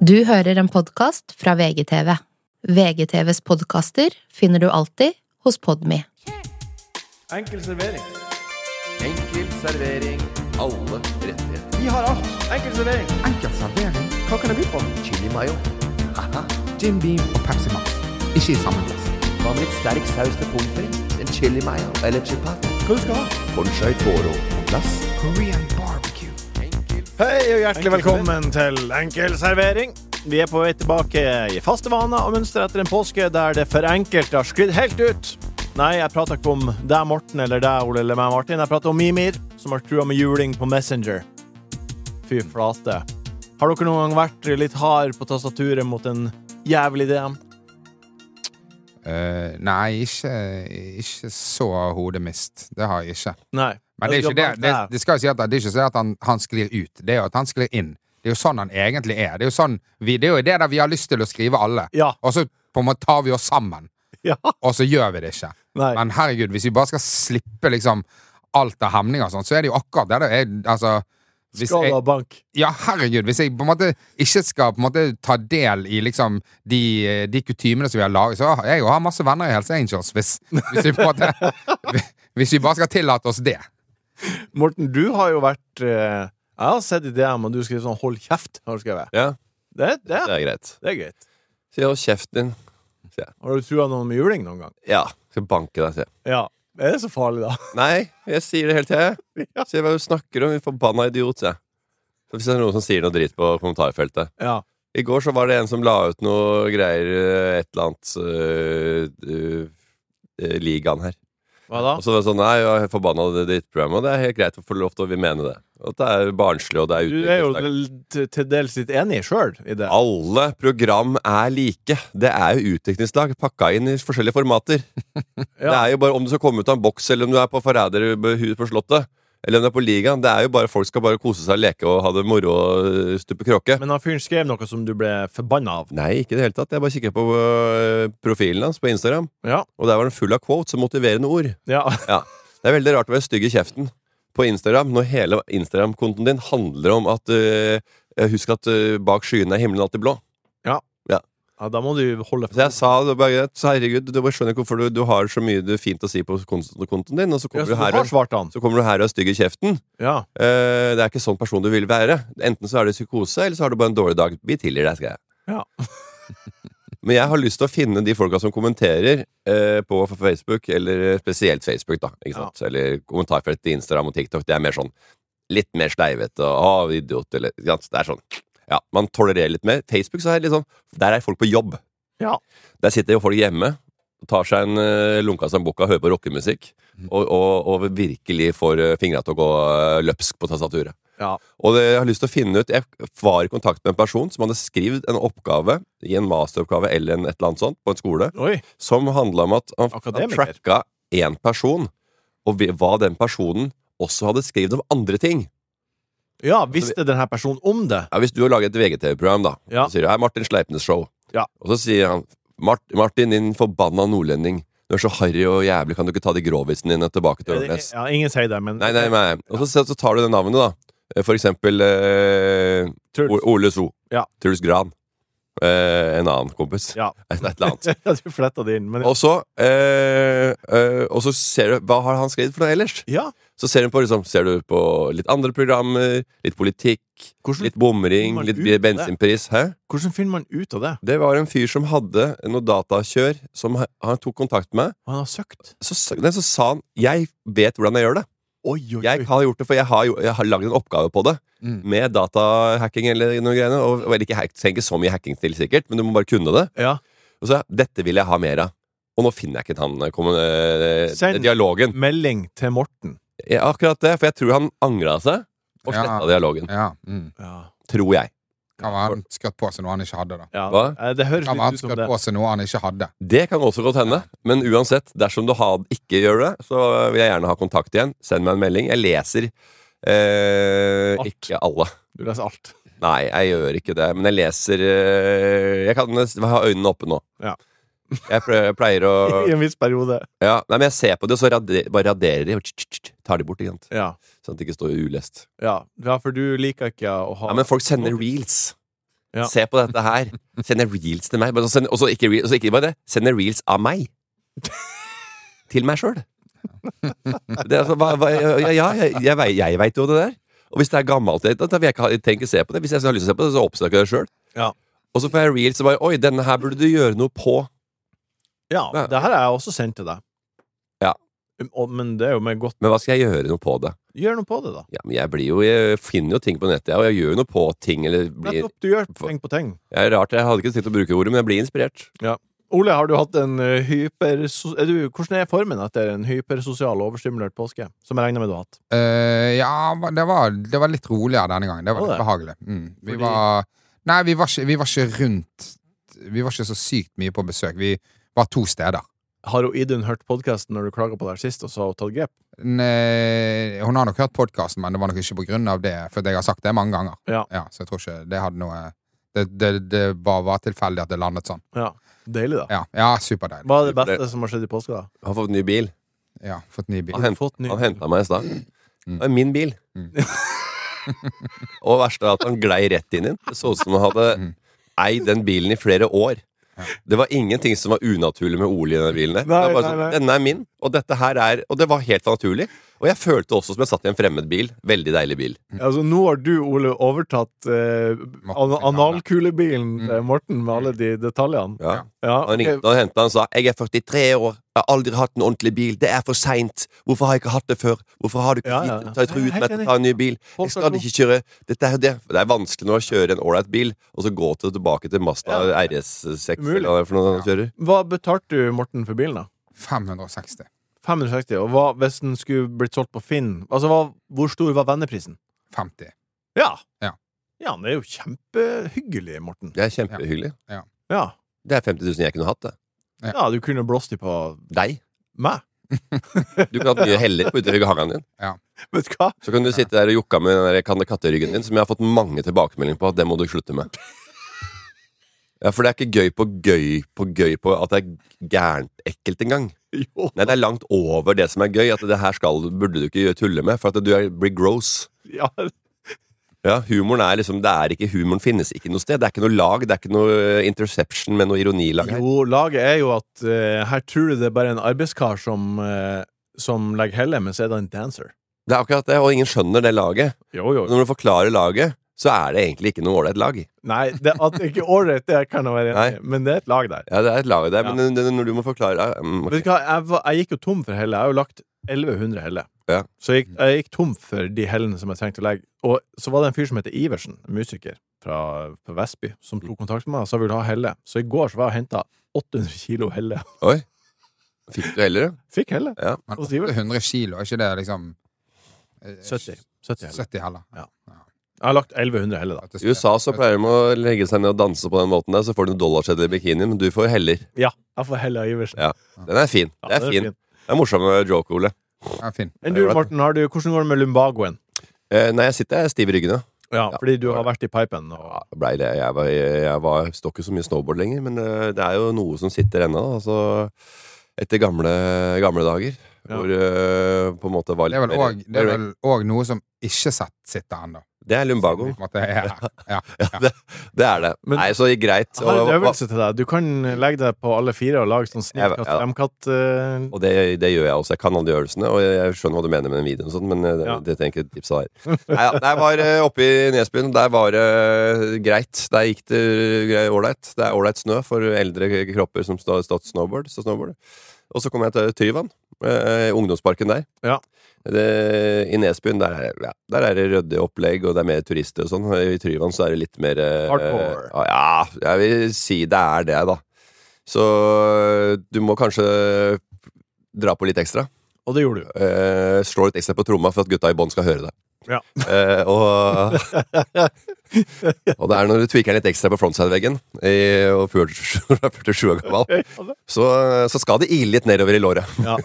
Du hører en podcast fra VGTV. VGTVs podcaster finner du alltid hos Podme. Enkel servering. Enkel servering, alle rettigheter. Vi har alt. Enkel servering. Enkel servering, Hva kan det by på? Chili mayo. Haha. Jim Beam og Pepsi Max. Ikke i samme glass. Hva med litt sterk saus til pommes frites? En chili mayo eller chipat? Hva du skal ha? Conchai toro på glass. Korean barbecue. Enkel. Hei og hjertelig velkommen til Enkel servering. Vi er på vei tilbake i faste vaner og mønster etter en påske der det for enkelte har sklidd helt ut. Nei, jeg prater ikke om deg, Morten, eller deg, Ole, eller meg, Martin. Jeg prater om Mimir, som har trua med juling på Messenger. Fy flate. Har dere noen gang vært litt hard på tastaturet mot en jævlig DM? Nei, ikke så hodemist. Det har jeg ikke. Nei. Men det er ikke det skal jeg si at det er ikke så at han sklir ut. Det er jo at han sklir inn. Det er jo sånn han egentlig er. Det er jo sånn det er jo det der vi har lyst til å skrive alle. Ja. Og så på en måte tar vi oss sammen. Ja. Og så gjør vi det ikke. Nei. Men herregud, hvis vi bare skal slippe liksom alt av hemninger og sånt, så er det jo akkurat det er, altså Skal du ha bank? Ja, herregud, hvis jeg på en måte ikke skal på en måte ta del i liksom de kutymene som vi har laget, så jeg har masse venner i Hells Angels hvis vi på en måte hvis vi bare skal tillate oss det. Morten, du har jo vært jeg har sett i DM, og du skriver sånn hold kjeft, har du skrevet. Ja, Det det er greit. er greit. Si hold kjeften din. Har du trua noen med juling noen gang? Ja, skal banke deg, sier jeg. Ja. Er det så farlig da? Nei, jeg sier det hele tiden. Ja. Se hva du snakker om, forbanna idiot, sier jeg. Så hvis det er noen som sier noe dritt på kommentarfeltet. Ja. I går så var det en som la ut noe greier, et eller annet ligaen her. Hva da? Og så var det sånn, nei, jeg er forbanna det drittprogrammet, og det er helt greit å få lov til å mene det. Og det er barnslig, og det er Du er jo utviklingslag. til dels litt enig selv i det. Alle program er like. Det er jo utviklingslag pakka inn i forskjellige formater. Det Ja. er jo bare om du skal komme ut av en boks, eller om du er på Forræderhuset på Slottet, eller om du er på ligaen. Det er jo bare folk skal bare kose seg, leke og ha det moro og stupe kråke. Men han fyren skrev noe som du ble forbanna av. Nei, ikke i det hele tatt. Jeg bare kikket på profilen hans på Instagram, Ja. og der var den full av quotes og motiverende ord. Ja. Ja. Det er veldig rart å være stygg i kjeften på Instagram når hele Instagram-kontoen din handler om at husk at bak skyene er himmelen alltid blå. Ja, da må du holde Så jeg sa det bare greit, så herregud, du bare skjønner ikke hvorfor du har så mye fint å si på kontoen din, og så Ja, kommer så du du her har og svart han. så kommer du her og er stygg i kjeften. Ja. Det er ikke sånn person du vil være. Enten så er det psykose, eller så har du bare en dårlig dag. Vi tilgir deg, skal jeg. Ja. Men jeg har lyst til å finne de folka som kommenterer på Facebook, eller spesielt Facebook, da. Ikke sant? Eller kommentarfelt til Instagram og TikTok. Det er mer sånn litt mer sleivete og idiot, eller ikke sant? Det er sånn. Ja, man tolererer litt mer. Facebook så er det litt sånn, der er folk på jobb. Ja. Der sitter jo folk hjemme og tar seg en lunka som boka, hører på rockemusikk, og virkelig får fingra til å gå løpsk på tastaturet. Ja. Og jeg har lyst til å finne ut. Jeg var i kontakt med en person som hadde skrevet en oppgave i en masteroppgave eller et eller annet sånt på en skole, Oi. som handla om at han Akademiker. tracka én person, og hva den personen også hadde skrevet om andre ting. Ja, visste denne personen om det? Ja, hvis du har laget et VGTV-program, da, Ja. så sier du 'Hei, Martin Sleipnes show'. Ja. Og så sier han 'Martin, din forbanna nordlending. Du er så harry og jævlig, kan du ikke ta de gråvisene dine tilbake til Ørnes?' Ja, ingen sier det, men Nei. Og så tar du det navnet, da. For eksempel Truls. Ole So. Ja. Truls Gran. En annen kompis. Ja. Et eller annet. Ja, du fletta det inn, men Og så ser du hva har han skrevet for noe ellers. ja. Så ser du på litt andre programmer, litt politikk, Hvordan litt bomring, finner man litt ut av det? bensinpris. Hæ? Hvordan finner man ut av det? Det var en fyr som hadde noe datakjør som han tok kontakt med. Han har søkt. Så sa han 'Jeg vet hvordan jeg gjør det'. Oi. Jeg har gjort det, for jeg har lagd en oppgave på det. Med datahacking eller noe greiene. Og ikke trenger ikke så mye hacking til, sikkert, men du må bare kunne det. Ja. Og så 'Dette vil jeg ha mer av'. Og nå finner jeg ikke Send dialogen. melding til Morten. Ja, akkurat det, for jeg tror han angret seg og Ja. sletta dialogen. Ja. Ja. Tror jeg. Kan være han skjøtt på seg noe han ikke hadde, da. Ja. Hva? Det høres Kan være han litt ut som skjøtt det. på seg noe han ikke hadde. Det kan også godt hende. Men uansett, dersom du ikke gjør det, så vil jeg gjerne ha kontakt igjen. Send meg en melding. Jeg leser Alt. ikke alle. Du leser alt. Nei, jeg gjør ikke det. Men jeg leser Jeg kan ha øynene oppe nå. Ja. Jeg pleier å I en viss periode. ja, nei, men jeg ser på det, og så bare raderer de og tar de bort, ikke sant? Ja. Sånn at det ikke står ulest. Ja, for du liker ikke å ha Ja, men folk sender reels. Ja. Se på dette her. Send reels til meg. Og så ikke bare det. Send reels av meg. Til meg selv. Det er altså, jeg vet jo det der. Og hvis det er gammelt, da vil jeg ikke tenke se på det. Hvis jeg har lyst til å se på det, så oppsøker jeg det selv. Ja. Og så får jeg reels og bare, oi, denne her burde du gjøre noe på. Ja, det her har jeg også sendt til deg. Ja. Men det er jo med godt. Men hva skal jeg gjøre noe på det? Gjør noe på det, da. Ja, men jeg finner jo ting på nettet, og jeg gjør noe på ting, eller Nettopp, du gjør ting på ting. Det er rart, jeg hadde ikke tenkt å bruke ordet, men jeg blir inspirert. Ja. Ole, har du hatt en hvordan er formen etter en hypersosial overstimulert påske? Som jeg regner med du har hatt. Ja, det var litt roligere denne gangen. Det var litt behagelig. Vi var ikke rundt. Vi var ikke så sykt mye på besøk. Vi var 2 steder. Har Idun hørt podcasten når du klaget på det her sist, og så har hun tatt grep? Nei, hun har nok hørt podcasten, men det var nok ikke på grunn av det, for jeg har sagt det mange ganger. Ja. Så jeg tror ikke det hadde noe. Det var tilfeldig at det landet sånn. Ja, deilig da. Ja, superdeilig. Hva er det beste som har skjedd i påska da? Han har fått ny bil. Ja, fått ny bil. Han hentet meg i sted. Det er min bil. Og verst er at han glei rett inn. Det så ut som han hadde eid den bilen i flere år. Det var ingenting som var unaturlig med Ole i denne bilen. Nei. Denne er min, og dette her og det var helt naturlig. Og jeg følte også som jeg satt i en fremmed bil. Veldig deilig bil. Altså, nå har du, Ole, overtatt analkulebilen til Morten med alle de detaljene. Ja. Han ringte og hentet han og sa, jeg er 43 år, jeg har aldri hatt en ordentlig bil, det er for sent. Hvorfor har jeg ikke hatt det før? Hvorfor har du ikke tatt ut med å ta en ny bil? Jeg skal ikke kjøre, dette er det. Det er vanskelig nå å kjøre en ålreit bil, og så gå tilbake til Mazda RS6 eller hva for noe han kjører. Hva betalte du, Morten, for bilen da? 560. 560, og hvis den skulle blitt solgt på Finn, altså hvor stor var venneprisen? 50. Ja, det er jo kjempehyggelig, Morten. Det er kjempehyggelig. Ja. Det er 50 000 jeg kunne hatt det. Ja, du kunne blåst de på deg. Meg. Du kunne hatt mye heller på ute i gangen din. Ja. Vet du hva? Så kan du sitte der og jukka med den der katteryggen din, som jeg har fått mange tilbakemeldinger på, at det må du slutte med. Ja, for det er ikke gøy på at det er gærent ekkelt engang. Jo. Nei, det er langt over det som er gøy. At det her burde du ikke tulle med, for at du blir gross. Ja, humoren er liksom, humoren finnes ikke noe sted. Det er ikke noe lag, det er ikke noe interception med noe ironilag her. Jo, laget er jo at her tror du det er bare en arbeidskar som legger helle, men så er det en dancer. Det er akkurat det, og ingen skjønner det laget. Jo. Når du forklarer laget, så er det egentlig ikke noe ålreit lag. Nei, at det ikke er ålreit, det kan jeg være enig i, men det er et lag der. Ja, det er et lag der, men når du må forklare Vet du hva, jeg gikk jo tom for helle. Jeg har jo lagt 1100 helle. Ja. Så jeg gikk tom for de hellene som jeg trengte å legge. Og så var det en fyr som heter Iversen, en musiker fra Vestby, som tok kontakt med meg og sa ville ha helle. Så i går så var jeg og hentet 800 kilo helle. Oi, fikk du heller? Fikk helle. Ja. Men 800 kilo, er ikke det liksom 70 heller? Ja. Jeg har lagt 1100 heller da. I USA så pleier de å legge seg ned og danse på den måten der, så får du en dollarsedel i bikini, men du får heller. Ja, jeg får heller av Iversen. Ja, den er fin. Det er fin. Det er morsom joke, Ole. Ja, fin. Men du, Morten, hvordan går det med lumbagoen? Nei, jeg sitter stiv i ryggen, ja. Fordi du har vært i pipen. Og... Ja, jeg står ikke så mye snowboard lenger, men det er jo noe som sitter ennå, altså etter gamle dager. Ja. Hvor på en måte var litt det er vel også noe som ikke sitter ennå. Det er lumbago. Ja. Det er det. Men, nei, så greit. Jeg har en øvelse til deg. Du kan legge deg på alle 4 og lage sånn snikkkatt, fremkatt. Og det gjør jeg også. Jeg kan alle de øvelsene, og jeg skjønner hva du mener med den videoen og sånt, men det tenker jeg ikke tips av her. Nei, jeg var oppe i Nesbyen. Der var det greit. Der gikk det ålreit. Det er ålreit snø for eldre kropper som stått snowboard. Og så kom jeg til Tryvann, ungdomsparken der. Ja. I Nesbyen der er det ryddig opplegg, og det er mer turister og sånn. I Tryvann så er det litt mer hardcore. Ja, jeg vil si det er det, da. Så du må kanskje dra på litt ekstra. Og det gjorde du. Slå litt ekstra på tromma for at gutta i bånd skal høre det. Ja. Og det er når du tvikker litt ekstra på frontside-veggen og 47 år gammel, så skal det ile litt nedover i låret. Ja.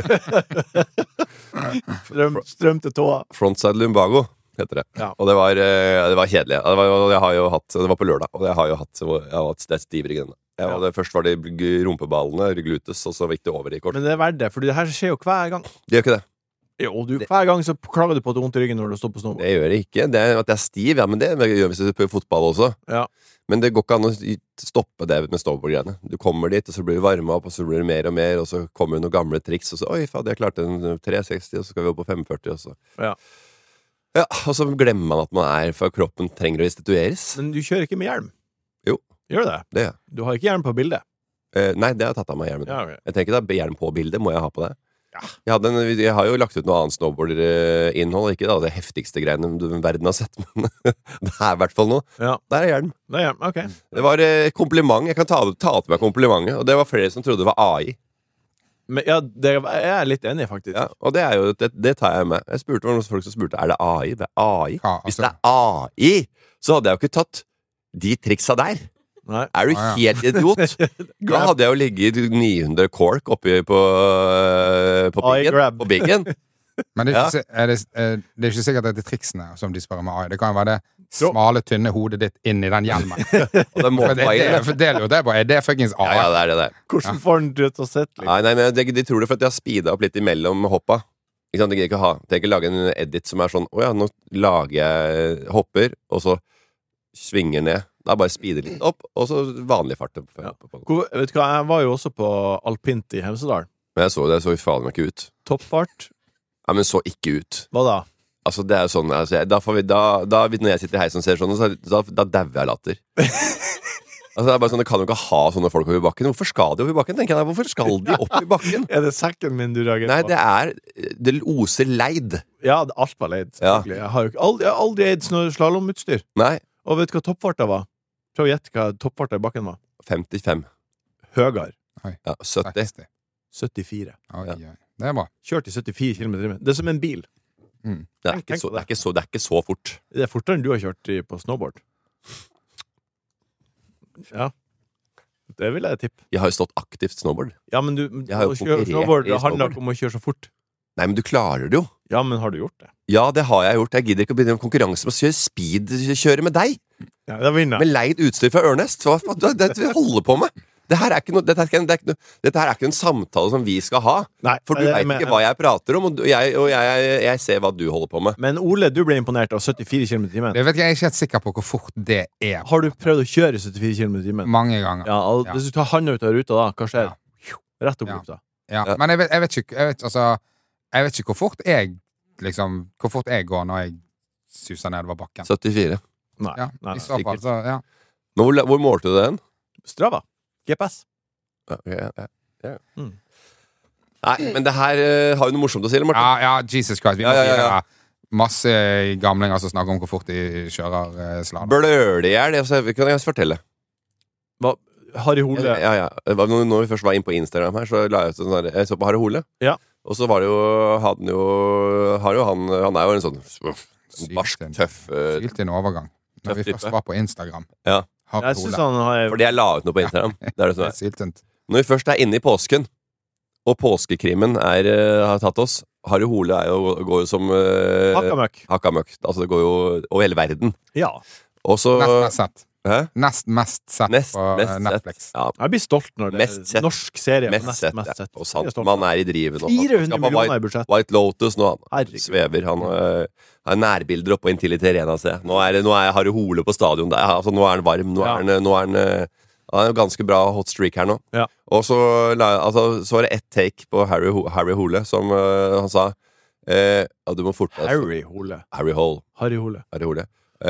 Strøm til tåa. Frontside lumbago heter det. Ja. Og det var kjedelig. Det var på lørdag, og jeg har hatt det stiv i ryggen. Først var det rumpeballene, glutes, og så gikk det over i kort. Men det er verdt det, for det her skjer jo hver gang. Det gjør ikke det. Jo, hver gang så klager du på at du har vondt i ryggen når du står på snowboard. Det gjør jeg ikke. Det er at jeg er stiv, ja, men det gjør hvis du spiller fotball også. Ja. Men det går ikke an å stoppe det med snowboard-greiene. Du kommer dit, og så blir du varmet opp, og så blir det mer og mer, og så kommer det noen gamle triks, og så, oi, faen, jeg klarte en 360, og så skal vi opp på 540, og så. Ja. Ja, og så glemmer man at man for kroppen trenger å institueres. Men du kjører ikke med hjelm? Jo. Gjør det? Det gjør jeg. Du har ikke hjelm på bildet? Nei, det har jeg tatt av meg hjelmen. Ja, okay. Jeg tenker da, hjelm på bildet, må jeg ha på det? Ja. Jeg har jo lagt ut noe annet snowboard-innhold, ikke da, det heftigste greiene verden har sett, men det er i hvert fall noe. Ja. Der er hjelm. Det er hjelm, ok. Det var kompliment, jeg kan ta til meg komplimentet, og det var flere som trodde det var AI. Men, ja, det er jeg litt enig i, faktisk. Ja, og det er jo, det tar jeg med. Jeg spurte om noen folk som spurte, er det AI? Det er AI. Ja, altså. Hvis det er AI, så hadde jeg jo ikke tatt de triksa der. Nei. Er du helt idiot? Da hadde jeg jo ligget 900 kork oppi på biggen. Men det er ikke sikkert at det er triksene som de spør om AI. Det kan jo være det smale, tynne hodet ditt inn i den hjelmen. Og det må er det fuckings AI? Ja, det er det. Hvordan får den til å sette litt? Nei, men de tror det for at jeg har speedet opp litt imellom hoppa. Ikke sant, jeg tenker ikke lage en edit som er sånn, åja, nå lager jeg hopper, og så svinger ned. Da bare speeder litt opp, og så vanlig fart. Ja. Vet du hva, jeg var jo også på alpint i Hemsedal. Men jeg så det, så faen meg ikke ut. Toppfart. Ja, men så ikke ut. Hva da? Altså, det er jo sånn, altså, når jeg sitter i heisen og ser sånn, da dauer jeg latter. Altså, det er bare sånn, det kan jo ikke ha sånne folk opp i bakken. Hvorfor skal de opp i bakken, tenker jeg? Hvorfor skal de opp i bakken? Er det sekken min du reagerer på? Nei, det oser leid. Ja, alt var leid, selvfølgelig. Ja. Jeg har aldri eid slalomutstyr. Nei. Og vet du hva toppfarta var? Prøv å gjette hva toppfarta i bakken var. 55. Høyere. Ja, 70. 74. Oi. Det er bra. Kjørt i 74 km. Det er som en bil. Det er ikke så fort. Det er fortere enn du har kjørt på snowboard. Ja. Det vil jeg tippe. Jeg har jo stått aktivt snowboard. Ja, men Jeg har jo å kjøre konkurrert snowboard, i det handler snowboard. ikke om å kjøre så fort. Nei, men du klarer det jo. Ja, men har du gjort det? Ja, det har jeg gjort. Jeg gidder ikke å begynne en konkurranse med å kjøre speedkjøre med deg. Ja, da vinner Med jeg. leid utstyr fra Ernest. Hva det vi holder på med? Dette her er ikke en samtale som vi skal ha. Nei, For du vet ikke hva jeg prater om, og jeg ser hva du holder på med. Men Ole, du ble imponert av 74 km i timen. Jeg vet ikke, jeg er ikke helt sikker på hvor fort det er. Har du prøvd å kjøre 74 km i timen? Mange ganger. Ja, og hvis du tar handa ut av ruta da, hva skjer? Rett opp Ja. lufta. Ja. Men jeg vet ikke hvor fort hvor fort jeg går når jeg suser nedover bakken. 74. Nei, Ja, nei, i så fall, sikkert. så, ja. Men hvor målte du den? Strava. GPS. Ja. Mm. Nei, men det her har jo noe morsomt å si, eller, Martin? Ja, Jesus Christ. Vi må Ja. videre. Masse gamlinger som snakker om hvor fort de kjører slalom. Blør det i hjel? Kan jeg fortelle? Harry Hole. Ja. Når vi først var inne på Instagram her, så la jeg ut sånn der, jeg så på Harry Hole. Ja. Og så var det jo han er jo en sånn barsk, tøff Fylt inn overgang. Når vi Tøff først type. var på Instagram. Ja. Harry Jeg synes Hole. han har Fordi jeg la ut noe på Instagram. Det er det som er. Syltynt. Når vi først er inne i påsken, og påskekrimmen har tatt oss, Harry Hole går jo som Hakkamøkk. hakkamøkk. Altså, det går jo over hele verden. Ja. Og så Nest mest sett. Hæ? Nest mest sett Mest på sett. Netflix. Ja, Jeg blir stolt når det Mest er sett. norsk serie. mest Mest sett. sett. Og Jeg sant, er stolt. man er i driven. Og 400 skal på millioner i budsjett. White Lotus nå. Han Herregud. svever. Han har nærbilder oppe på Intility Arena. Se. Nå er Harry Hole på stadion. Altså, nå er han varm. Nå er han jo ganske bra hot streak her nå. Ja. Og så var det ett take på Harry Hole som han sa du må forte deg. Harry Hole. Harry Hole. Harry Hole. Harry Hole.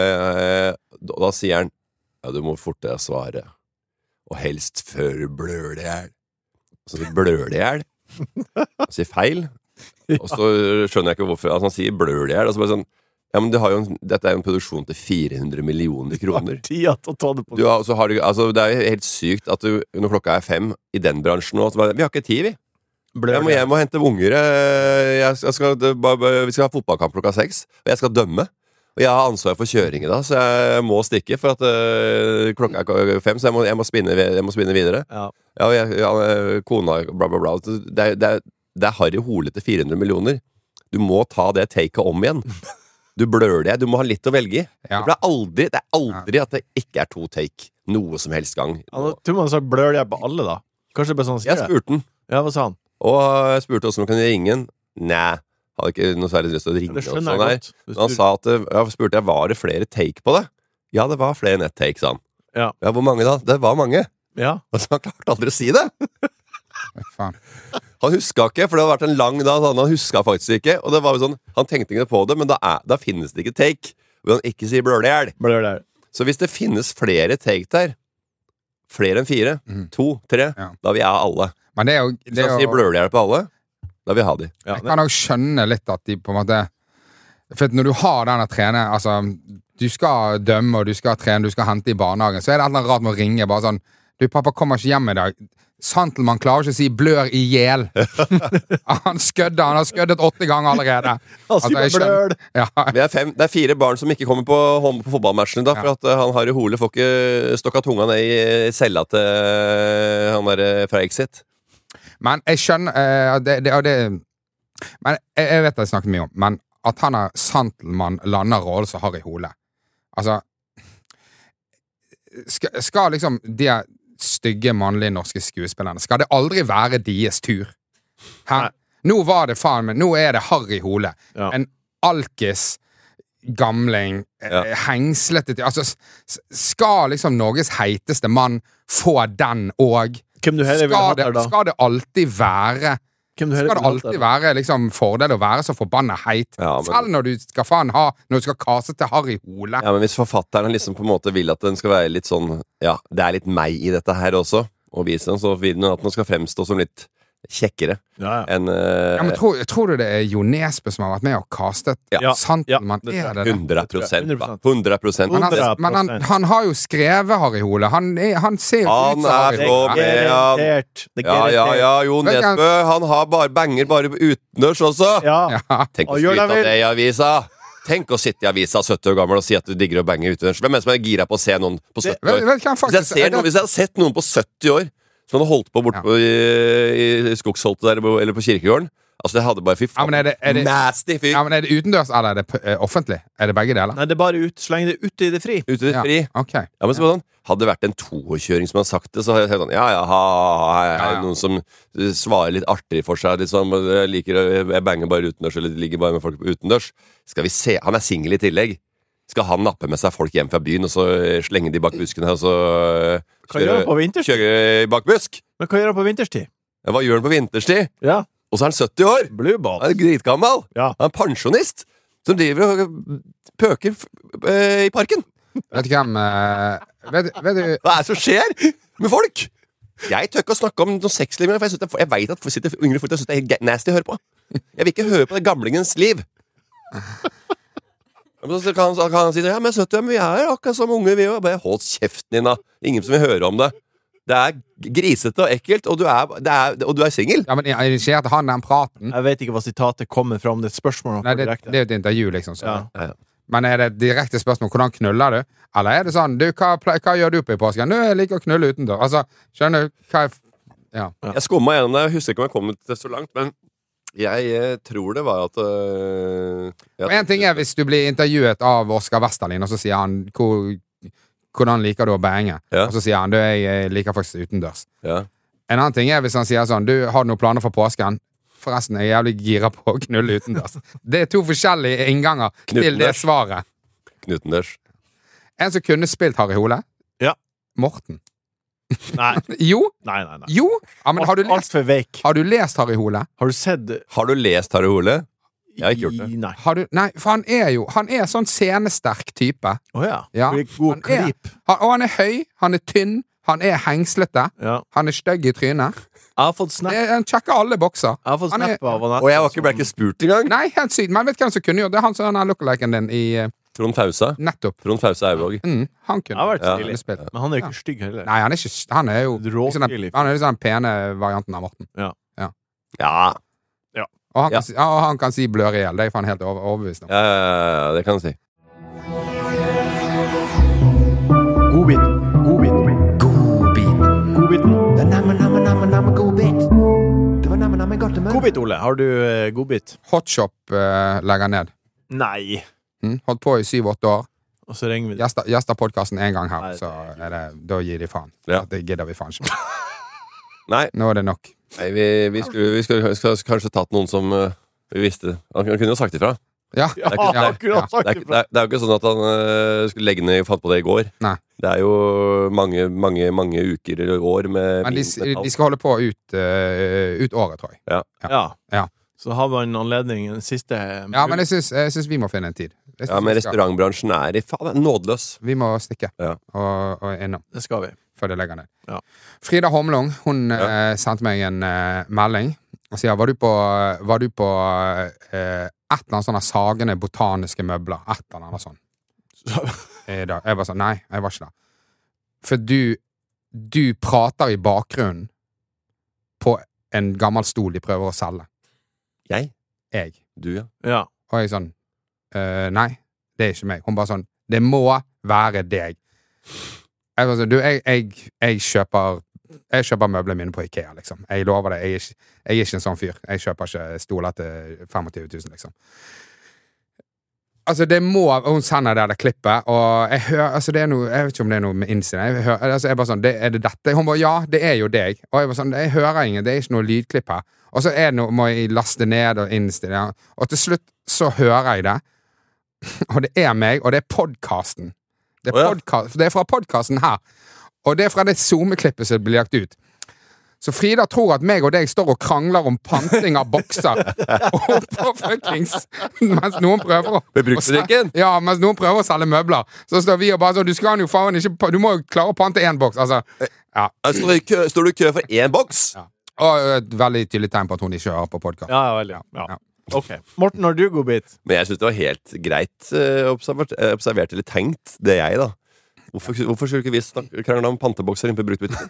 Da sier han du må forte deg svare. Og helst før du blør det i hjel. Så blør det i hjel. Han sier feil. Og så skjønner jeg ikke hvorfor han sier blør det i hjel. Sånn, ja, men dette er jo en produksjon til 400 millioner kroner. Tida til å ta det på. Det er jo helt sykt at når klokka er 5 i den bransjen nå, vi har ikke tid, vi. Jeg må hente unger. Vi skal ha fotballkamp klokka 6, og jeg skal dømme. Og jeg har ansvar for kjøringen da, så jeg må stikke, for at klokka er 5, så jeg må spinne videre. Ja. Kona, bla bla bla. Det er Harry Hole til 400 millioner. Du må ta det taket om igjen. Du blør det, du må ha litt å velge i. Ja. Det er aldri at det ikke er 2 take noe som helst gang. Tror man så blør jeg på alle da? Kanskje bare sånn Jeg spurte den, Ja, hva sa han? og jeg spurte også om han kunne ringe den. Nei, hadde ikke noe særlig lyst til å ringe. Det Og skjønner sånn jeg der. godt. Men han sa at jeg spurte jeg, var det flere take på det? Ja, det var flere enn ett take, sa han. Ja. Hvor mange da? Det var mange. Ja. Altså, han klarte aldri å si det. Faen. Han huska ikke, for det hadde vært en lang dag. Han huska faktisk ikke. Og det var jo sånn, han tenkte ikke på det, men da finnes det ikke take. Hvor han ikke sier blølehjel. Så hvis det finnes flere take der, flere enn 4, 2, 3, da vil jeg ha alle. Men det er jo, Hvis han sier blølehjel på alle, da vil jeg ha de. Ja, jeg kan også skjønne litt at de på en måte. For når du har denne trener, altså du skal dømme, og du skal trene, du skal hente i barnehagen, så er det et eller annet rart med å ringe bare sånn, du pappa kommer ikke hjem i dag. Santelmann klarer ikke å si blør i hjel. Han har skøddet 8 ganger allerede. Jeg skjønner. Ja. Det er 4 barn som ikke kommer på fotballmatchen da, for at han Harry Hole får ikke stokka tunga ned i cella til han der fra Exit. Men jeg skjønner Men jeg vet det jeg snakket mye om, men at han er Santelmann lander rollen som Harry Hole. Altså skal liksom de stygge mannlige norske skuespillerne, skal det aldri være deres tur? Her. Nå var det faen, men nå er det Harry Hole. Ja. En alkis gamling, hengslete til. Altså, skal liksom Norges heiteste mann få den og skal det alltid være liksom fordel å være så forbanna heit? Selv når du skal faen ha, når du skal kase til Harry Hole. Ja, men hvis forfatteren liksom på en måte vil at den skal være litt sånn, ja, det er litt meg i dette her også, og vise den, så vil den at den skal fremstå som litt kjekkere enn men tror du det er Jo Nesbø som har vært med og kastet Santelmann? 100%. Men han har jo skrevet Harry Hole. Han ser jo ut som Harry Hole. Jo Nesbø, han har banger bare utendørs også. Tenk å skryte av det i avisa. Tenk å sitte i avisa 70 år gammel og si at du digger å bange utendørs. Hvem er det som er gira på å se noen på 70 år? Hvis jeg hadde sett noen på 70 år som hadde holdt på borte i Skogsholtet der, eller på Kirkegården. Altså, det hadde bare fy faen. Nasty fyr. Ja, men er det utendørs, eller er det offentlig? Er det begge deler? Nei, det er bare så lenge det er ute i det fri. Ute i det fri. Okay. Ja, men sånn, hadde det vært en toerkjøring som hadde sagt det, så hadde jeg sånn, noen som svarer litt artig for seg, liksom, jeg banger bare utendørs, eller ligger bare med folk utendørs. Skal vi se, han er single i tillegg. Skal han nappe med seg folk hjem fra byen, og så slenge de bak buskene, og så kjøre bak busk? Men hva gjør han på vinterstid? Ja, hva gjør han på vinterstid? Ja. Og så er han 70 år! Blueball. Han er dritgammal. Ja. Han er pensjonist som driver og pøker i parken. Vet du hvem vet du Hva er det som skjer med folk? Jeg tør ikke å snakke om noe sexliv, for jeg vet at yngre folk synes det er helt nasty å høre på. Jeg vil ikke høre på det gamlingens liv. Så kan han si ja, men 70, men vi er akkurat som unge, vi jo. Bare hold kjeften din, da. Ingen som vil høre om det. Det er grisete og ekkelt, og du er singel. Ja, men jeg ser at han den praten. Jeg vet ikke hva sitatet kommer fra, om det er et spørsmål. Nei, det er jo et intervju, liksom. Så. Ja. Men er det et direkte spørsmål hvordan knuller du? Eller er det sånn hva gjør du på i påsken? Nå, jeg liker å knulle utendørs. Altså, skjønner du hva Jeg skumma gjennom det. Jeg husker ikke om jeg kom til så langt, men jeg tror det var at en ting er hvis du blir intervjuet av Oscar Westerlin, og så sier han hvordan liker du å bange? Og så sier han jeg liker faktisk utendørs. En annen ting er hvis han sier sånn, du har noen planer for påsken? Forresten, jeg er jævlig gira på å knulle utendørs. Det er 2 forskjellige innganger til det svaret. Knutendørs. En som kunne spilt Harry Hole? Ja. Morten. Nei. Jo? Nei. Jo? Ja, men har du lest Harry Hole? Har du lest Harry Hole? Jeg har ikke gjort det. Nei, for han er sånn scenesterk type. Ja. God klip. Og han er høy, han er tynn, han er hengslete, han er stygg i trynet. Jeg har fått snap. Han sjekker alle bokser. Jeg har fått snap av han. Og jeg ble ikke spurt engang. Nei, helt sykt. Men vet hvem som kunne gjort det? Han som er lookaliken din i Trond Fausa. Nettopp. Trond Fausa Aurvåg. Han kunne. Men han er jo ikke stygg heller. Nei, han er jo han er jo den pene varianten av Morten. Ja. Og han kan si blør i hjel. Det er faen helt overbevist om. Ja, det kan han si. Godbit, Ole. Har du godbit? Hotshop legger ned. Nei. Holdt på i 7-8 år. Og så ringer vi. Gjester podcasten en gang her, så da gir de faen. Det gidder vi faen ikke. Nei. Nå er det nok. Nei, vi skulle kanskje tatt noen som Vi visste det. Han kunne jo sagt ifra. Ja. Ja, Det er ikke- akkurat Det sagt er, det er jo ikke sånn at han skulle legge ned fant på det i går. Nei. Det er jo mange uker eller år med Men minst metall. de skal holde på ut året, tror jeg. Ja. Så har man anledning den siste Ja, men jeg synes vi må finne en tid. Jeg synes Ja, men vi skal- restaurantbransjen er i faen nådeløs. Vi må stikke Ja. og innom Det skal vi. før det legger ned. Ja. Frida Homlung, hun sendte meg en melding og sier, var du på et eller annet sånne sagende botaniske møbler? Et eller annet sånt. I dag. Jeg var sånn, nei, jeg var ikke der. For du prater i bakgrunnen på en gammel stol de prøver å selge. Jeg? Du, ja. Ja. Og jeg sånn, nei, det er ikke meg. Hun bare sånn, det må være deg. Jeg var sånn, du, jeg kjøper møblene mine på IKEA, liksom. Jeg lover det, jeg er ikke en sånn fyr. Jeg kjøper ikke stoler til 25 000, liksom. Altså, det må, hun sender det klippet, og jeg hører, altså det er noe, jeg vet ikke om det er noe med innsiden, jeg hører, altså jeg bare sånn, er det dette? Hun bare, ja, det er jo deg. Og jeg bare sånn, jeg hører ingen, det er ikke noe lydklipp her. Og så er det noe, må jeg laste ned og innstille, ja. Og til slutt så hører jeg det, og det er meg, og det er podcasten. Det er fra podcasten her, og det er fra det Zoom-klippet som blir lagt ut. Så Frida tror at meg og deg står og krangler om panting av bokser og på fuckings mens noen prøver mens noen prøver å selge møbler. Så står vi og bare sånn, du skal jo faen ikke, du må jo klare å pante en boks. Altså, ja. Står du i kø for én boks? Ja. Og et veldig tydelig tegn på at hun ikke hører på podcast. Ja, veldig. Ja. Ok. Morten, har du god bit? Men jeg synes det var helt greit observert eller tenkt, det jeg da. Hvorfor skulle ikke vi krangle om pantebokser inne på bruktbutikken?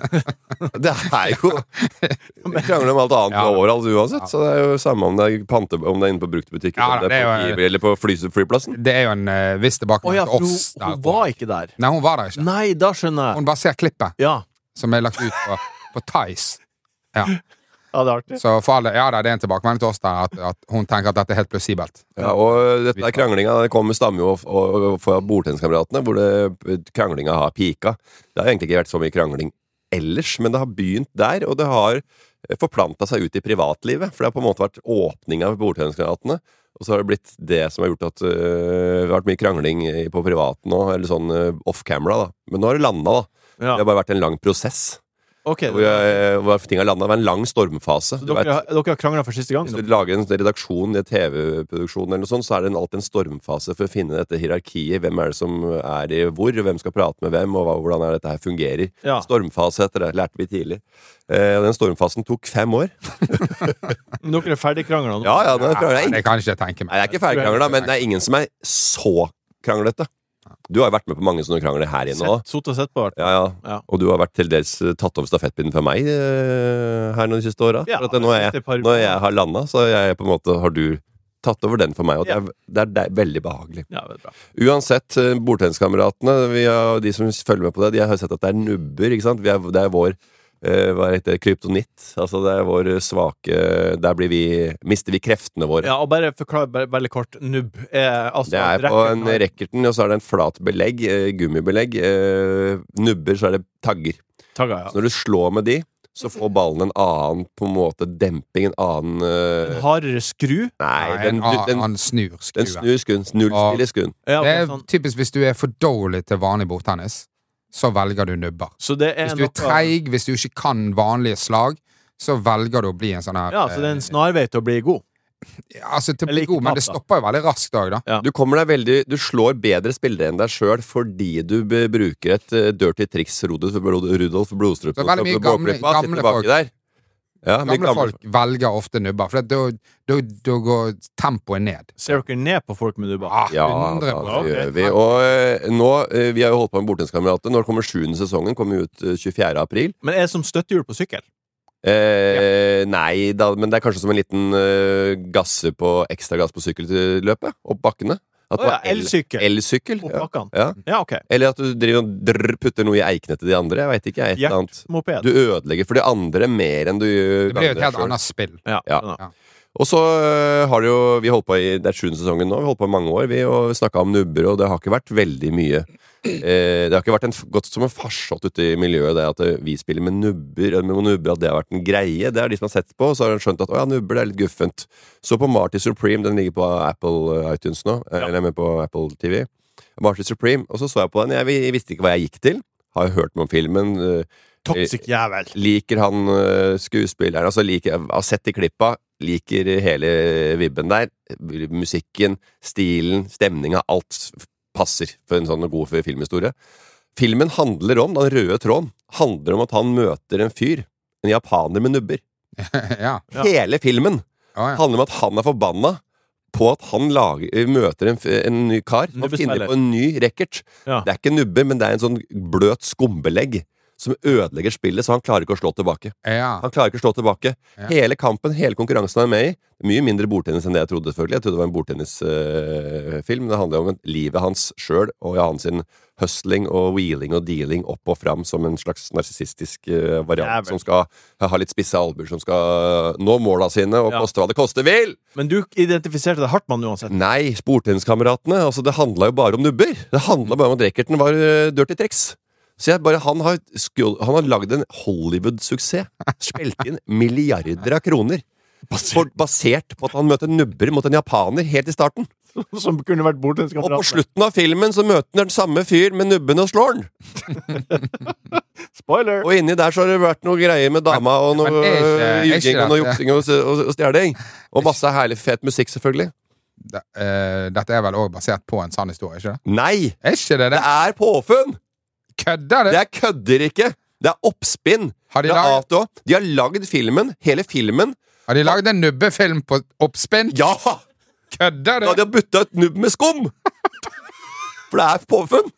Det er jo Vi krangler om alt annet overalt uansett. Så det er jo samme om det er inne på bruktbutikken eller på flyplassen. Det er jo en viss tilbake til oss. Hun var ikke der. Nei, hun var der ikke. Nei, da skjønner jeg. Hun bare ser klippet som er lagt ut på Tice. Ja. Ja, det er artig. Så for alle, det er en tilbakemelding til oss der at hun tenker at dette er helt plausibelt. Ja, og dette kranglinga stammer jo fra bordtenniskameratene, hvor kranglinga har pika. Det har egentlig ikke vært så mye krangling ellers, men det har begynt der, og det har forplanta seg ut i privatlivet, for det har på en måte vært åpninga av bordtenniskameratene, og så har det blitt det som har gjort at det har vært mye krangling på privaten nå, eller sånn off-camera da. Men nå har det landet da. Det har bare vært en lang prosess. Okay, hvor ting har landet. Det var en lang stormfase. Så dere har kranglet for siste gang? Hvis du lager en redaksjon i TV-produksjon eller noe sånt, så er det alltid en stormfase for å finne dette hierarkiet. Hvem er det som er i hvor, hvem skal prate med hvem, og hvordan er dette her fungerer. Ja. Stormfase etter det, lærte vi tidlig. Den stormfasen tok 5 år. Dere er ferdigkranglet nå? Ja, det kan ikke jeg tenke meg. Nei, jeg er ikke ferdigkranglet, men det er ingen som er så kranglete. Du har jo vært med på mange sånne krangler her inne også. Sett og sett på hvert. Ja. Og du har vært til dels tatt over stafettpinnen for meg her de siste årene. Ja, når jeg har landet, så har du tatt over den for meg, og det er veldig behagelig. Ja, det er bra. Uansett, bordtenniskameratene, de som følger med på det, de har sett at det er nubber, ikke sant? Det er vår hva heter det, kryptonitt. Altså det er vår svake. Der mister vi kreftene våre. Ja, og bare forklar veldig kort. Nubb altså, det er på en rackerten, og så er det en flat belegg, gummibelegg. Nubber, så er det tagger. Så når du slår med de, så får ballen en annen på en måte demping, en annen En hardere skru? Nei, en snur skru. Den snur skuen, nullspiller skuen. Det er typisk hvis du er for dårlig til vanlig bordtennis, så velger du nubber. Hvis du er treig, hvis du ikke kan vanlige slag, så velger du å bli en sånn her. Ja, så det er en snarvei til å bli god. Ja, altså til å bli god, men det stopper jo veldig raskt da. Ja. Du slår bedre spillere enn deg selv fordi du bruker et dirty triks Rudolf Blodstrup. Så veldig mye gamle folk der. Ja, gamle folk velger ofte nubber, for da går tempoet ned. Ser dere ned på folk med nubber? Ja, det gjør vi. Og nå, vi har jo holdt på med bordtenniskamerater. Når kommer 7. sesongen? Kommer ut 24. april. Men er det som støttehjul på sykkel? Nei, men det er kanskje som en liten ekstra gass på sykkelløpet opp bakkene. Elsykkel på bakkene. Ja, ok. Eller at du driver og putter noe i eikene til de andre. Jeg vet ikke, et eller annet. Du ødelegger for de andre mer enn du gjør. Det blir jo et helt annet spill. Ja. Og så har det jo, vi holdt på det 7. sesongen nå, vi holdt på i mange år, vi og snakket om nubber, og det har ikke vært veldig mye. Det har ikke vært gått som en farsott ute i miljøet, det at vi spiller med nubber, at det har vært en greie. Det er de som har sett på, så har de skjønt at nubber det er litt guffent. Så på Marty Supreme, den ligger på Apple iTunes nå, eller med på Apple TV. Marty Supreme, og så jeg på den. Jeg visste ikke hva jeg gikk til. Har hørt om filmen. Toxic jævel. Liker han skuespilleren, altså har sett i klippa, liker hele vibben der. Musikken, stilen, stemninga, alt passer for en sånn god filmhistorie. Filmen handler om, den røde tråden, handler om at han møter en fyr, en japaner med nubber. Ja. Hele filmen handler om at han forbanna på at han møter en ny kar. Han finner på en ny racket. Ja. Det er ikke nubber, men det er en sånn bløt skumbelegg som ødelegger spillet, så han klarer ikke å slå tilbake. Ja. Han klarer ikke å slå tilbake. Ja. Hele kampen, hele konkurransen han er med i, mye mindre bordtennis enn det jeg trodde, selvfølgelig. Jeg trodde det var en bordtennisfilm. Det handler om livet hans selv, og hans hustling og wheeling og dealing opp og fram som en slags narsissistisk variant som skal ha litt spisse albuer, som skal nå måla sine og koste hva det koste vil! Men du identifiserte det hardt, man, uansett? Nei, bordtenniskameratene, altså det handla jo bare om nubber. Det handla bare om at rackerten var dirty tricks. Så han har lagd en Hollywood-suksess. Spilt inn milliarder av kroner. Basert på at han møter nubber mot en japaner helt i starten. Som kunne vært bordtenniskamerat. Og på slutten av filmen så møter han den samme fyr med nubben og slår den. Spoiler! Og inni der så har det vært noe greier med dama og noe juging og noe juksing og stjeling. Og masse herlig fet musikk, selvfølgelig. Dette vel også basert på en sann historie, ikke det? Nei! Ikke det? Det er påfunn! Kødder det? Det er kødder ikke. Det er oppspinn. De har lagd filmen, hele filmen. Har de lagd en nubbefilm på oppspinn? Ja! Kødder det? Da de har bytta et nubb med skum! For det er påfunn.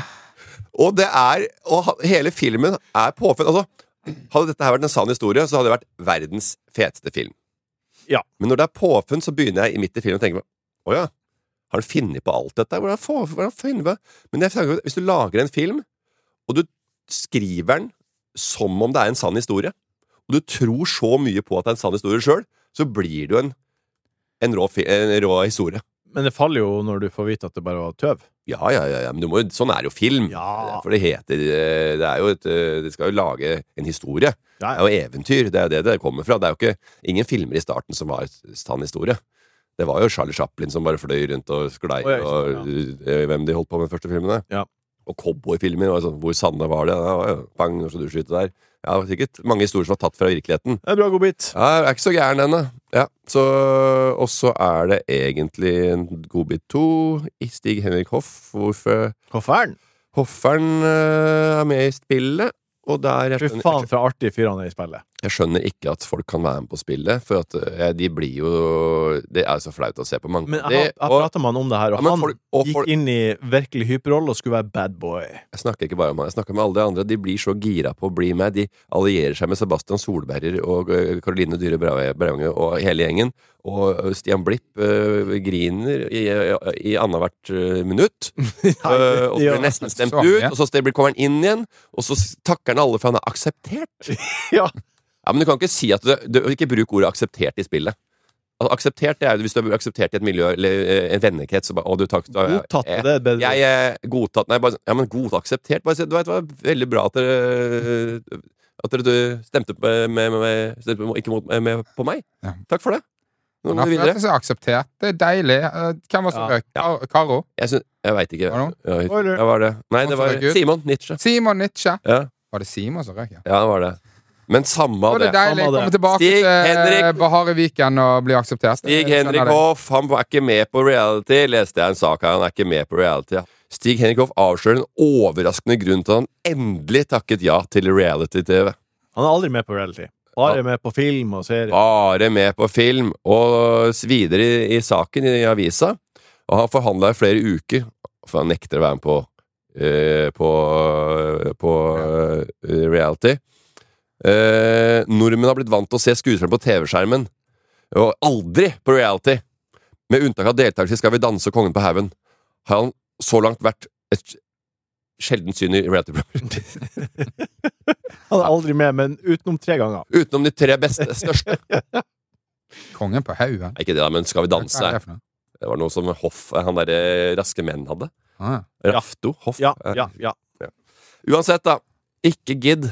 Og hele filmen er påfunn. Altså, hadde dette her vært en sann historie, så hadde det vært verdens feteste film. Ja. Men når det er påfunn, så begynner jeg i midt i filmen å tenke åja, har han funnet på alt dette? Hvordan finner på? Men jeg tenker, hvis du lager en film og du skriver den som om det er en sann historie, og du tror så mye på at det er en sann historie selv, så blir du en rå historie. Men det faller jo når du får vite at det bare var tøv. Ja, men sånn er jo film. Ja. For det skal jo lage en historie. Ja. Det er jo eventyr, det er det kommer fra. Det er jo ikke ingen filmer i starten som var sann historie. Det var jo Charlie Chaplin som bare fløy rundt og sklei, hvem de holdt på med de første filmene. Ja. Og cowboyfilmer, hvor sanne var det? Bang, så du skyter der. Ja, sikkert mange historier som var tatt fra virkeligheten. Det er bra godbit. Ja, jeg er ikke så gæren denne. Ja, og så er det egentlig en godbit 2 i Stig Henrik Hoff. Hoffern? Hoffern er med i spillet. Og Fy faen fra artige fyrene i spillet. Jeg skjønner ikke at folk kan være med på spillet, for at de blir jo det er så flaut å se på mange. Men jeg prater med han om det her, og han gikk inn i virkelig hyperroll og skulle være bad boy. Jeg snakker ikke bare om han, jeg snakker med alle de andre. De blir så gira på å bli med. De allierer seg med Sebastian Solberger og Caroline Dyhre Brauge og hele gjengen. Og Stian Blipp griner i annethvert minutt. Og blir nesten stemt ut, og så kommer han inn igjen, og så takker han alle for han er akseptert. Ja, men du kan ikke si at du ikke bruk ordet akseptert i spillet. Altså, akseptert, det er jo hvis du har akseptert i et miljø eller en vennekrets godtatt det bedre. Godtatt, nei, bare, men godt akseptert. Bare, du vet, det var veldig bra at dere stemte ikke på meg. Ja. Takk for det. Han har følt seg akseptert. Det er deilig. Hvem var så røk? Karo? Jeg vet ikke. Hva var det? Nei, det var Simon Nietzsche. Simon Nietzsche? Ja. Var det Simon som røk? Ja, det var det. Men samme av det. Det er deilig å komme tilbake til Bahare Viken og bli akseptert. Stig Henrik Hoff, han er ikke med på reality. Leste jeg en sak her, han er ikke med på reality. Stig Henrik Hoff avslører en overraskende grunn til at han endelig takket ja til reality-TV. Han er aldri med på reality. Bare med på film og serie. Bare med på film. Og videre i saken i avisa. Og han forhandlet i flere uker, for han nekter å være med på reality. Nordmenn har blitt vant til å se skuespillere på TV-skjermen, og aldri på reality. Med unntak av deltakelse i Skal vi danse og Kongen på haugen, har han så langt vært et sjeldent syn i reality-program. Han er aldri med, men utenom 3 ganger. Utenom de 3 beste, største. Kongen på haugen. Ikke det da, men Skal vi Hva danse? er det for noe? Det var noe som Hoff, han der Raske menn hadde. Ah, Rafto, Hoff. Ja. Uansett da, ikke gidd.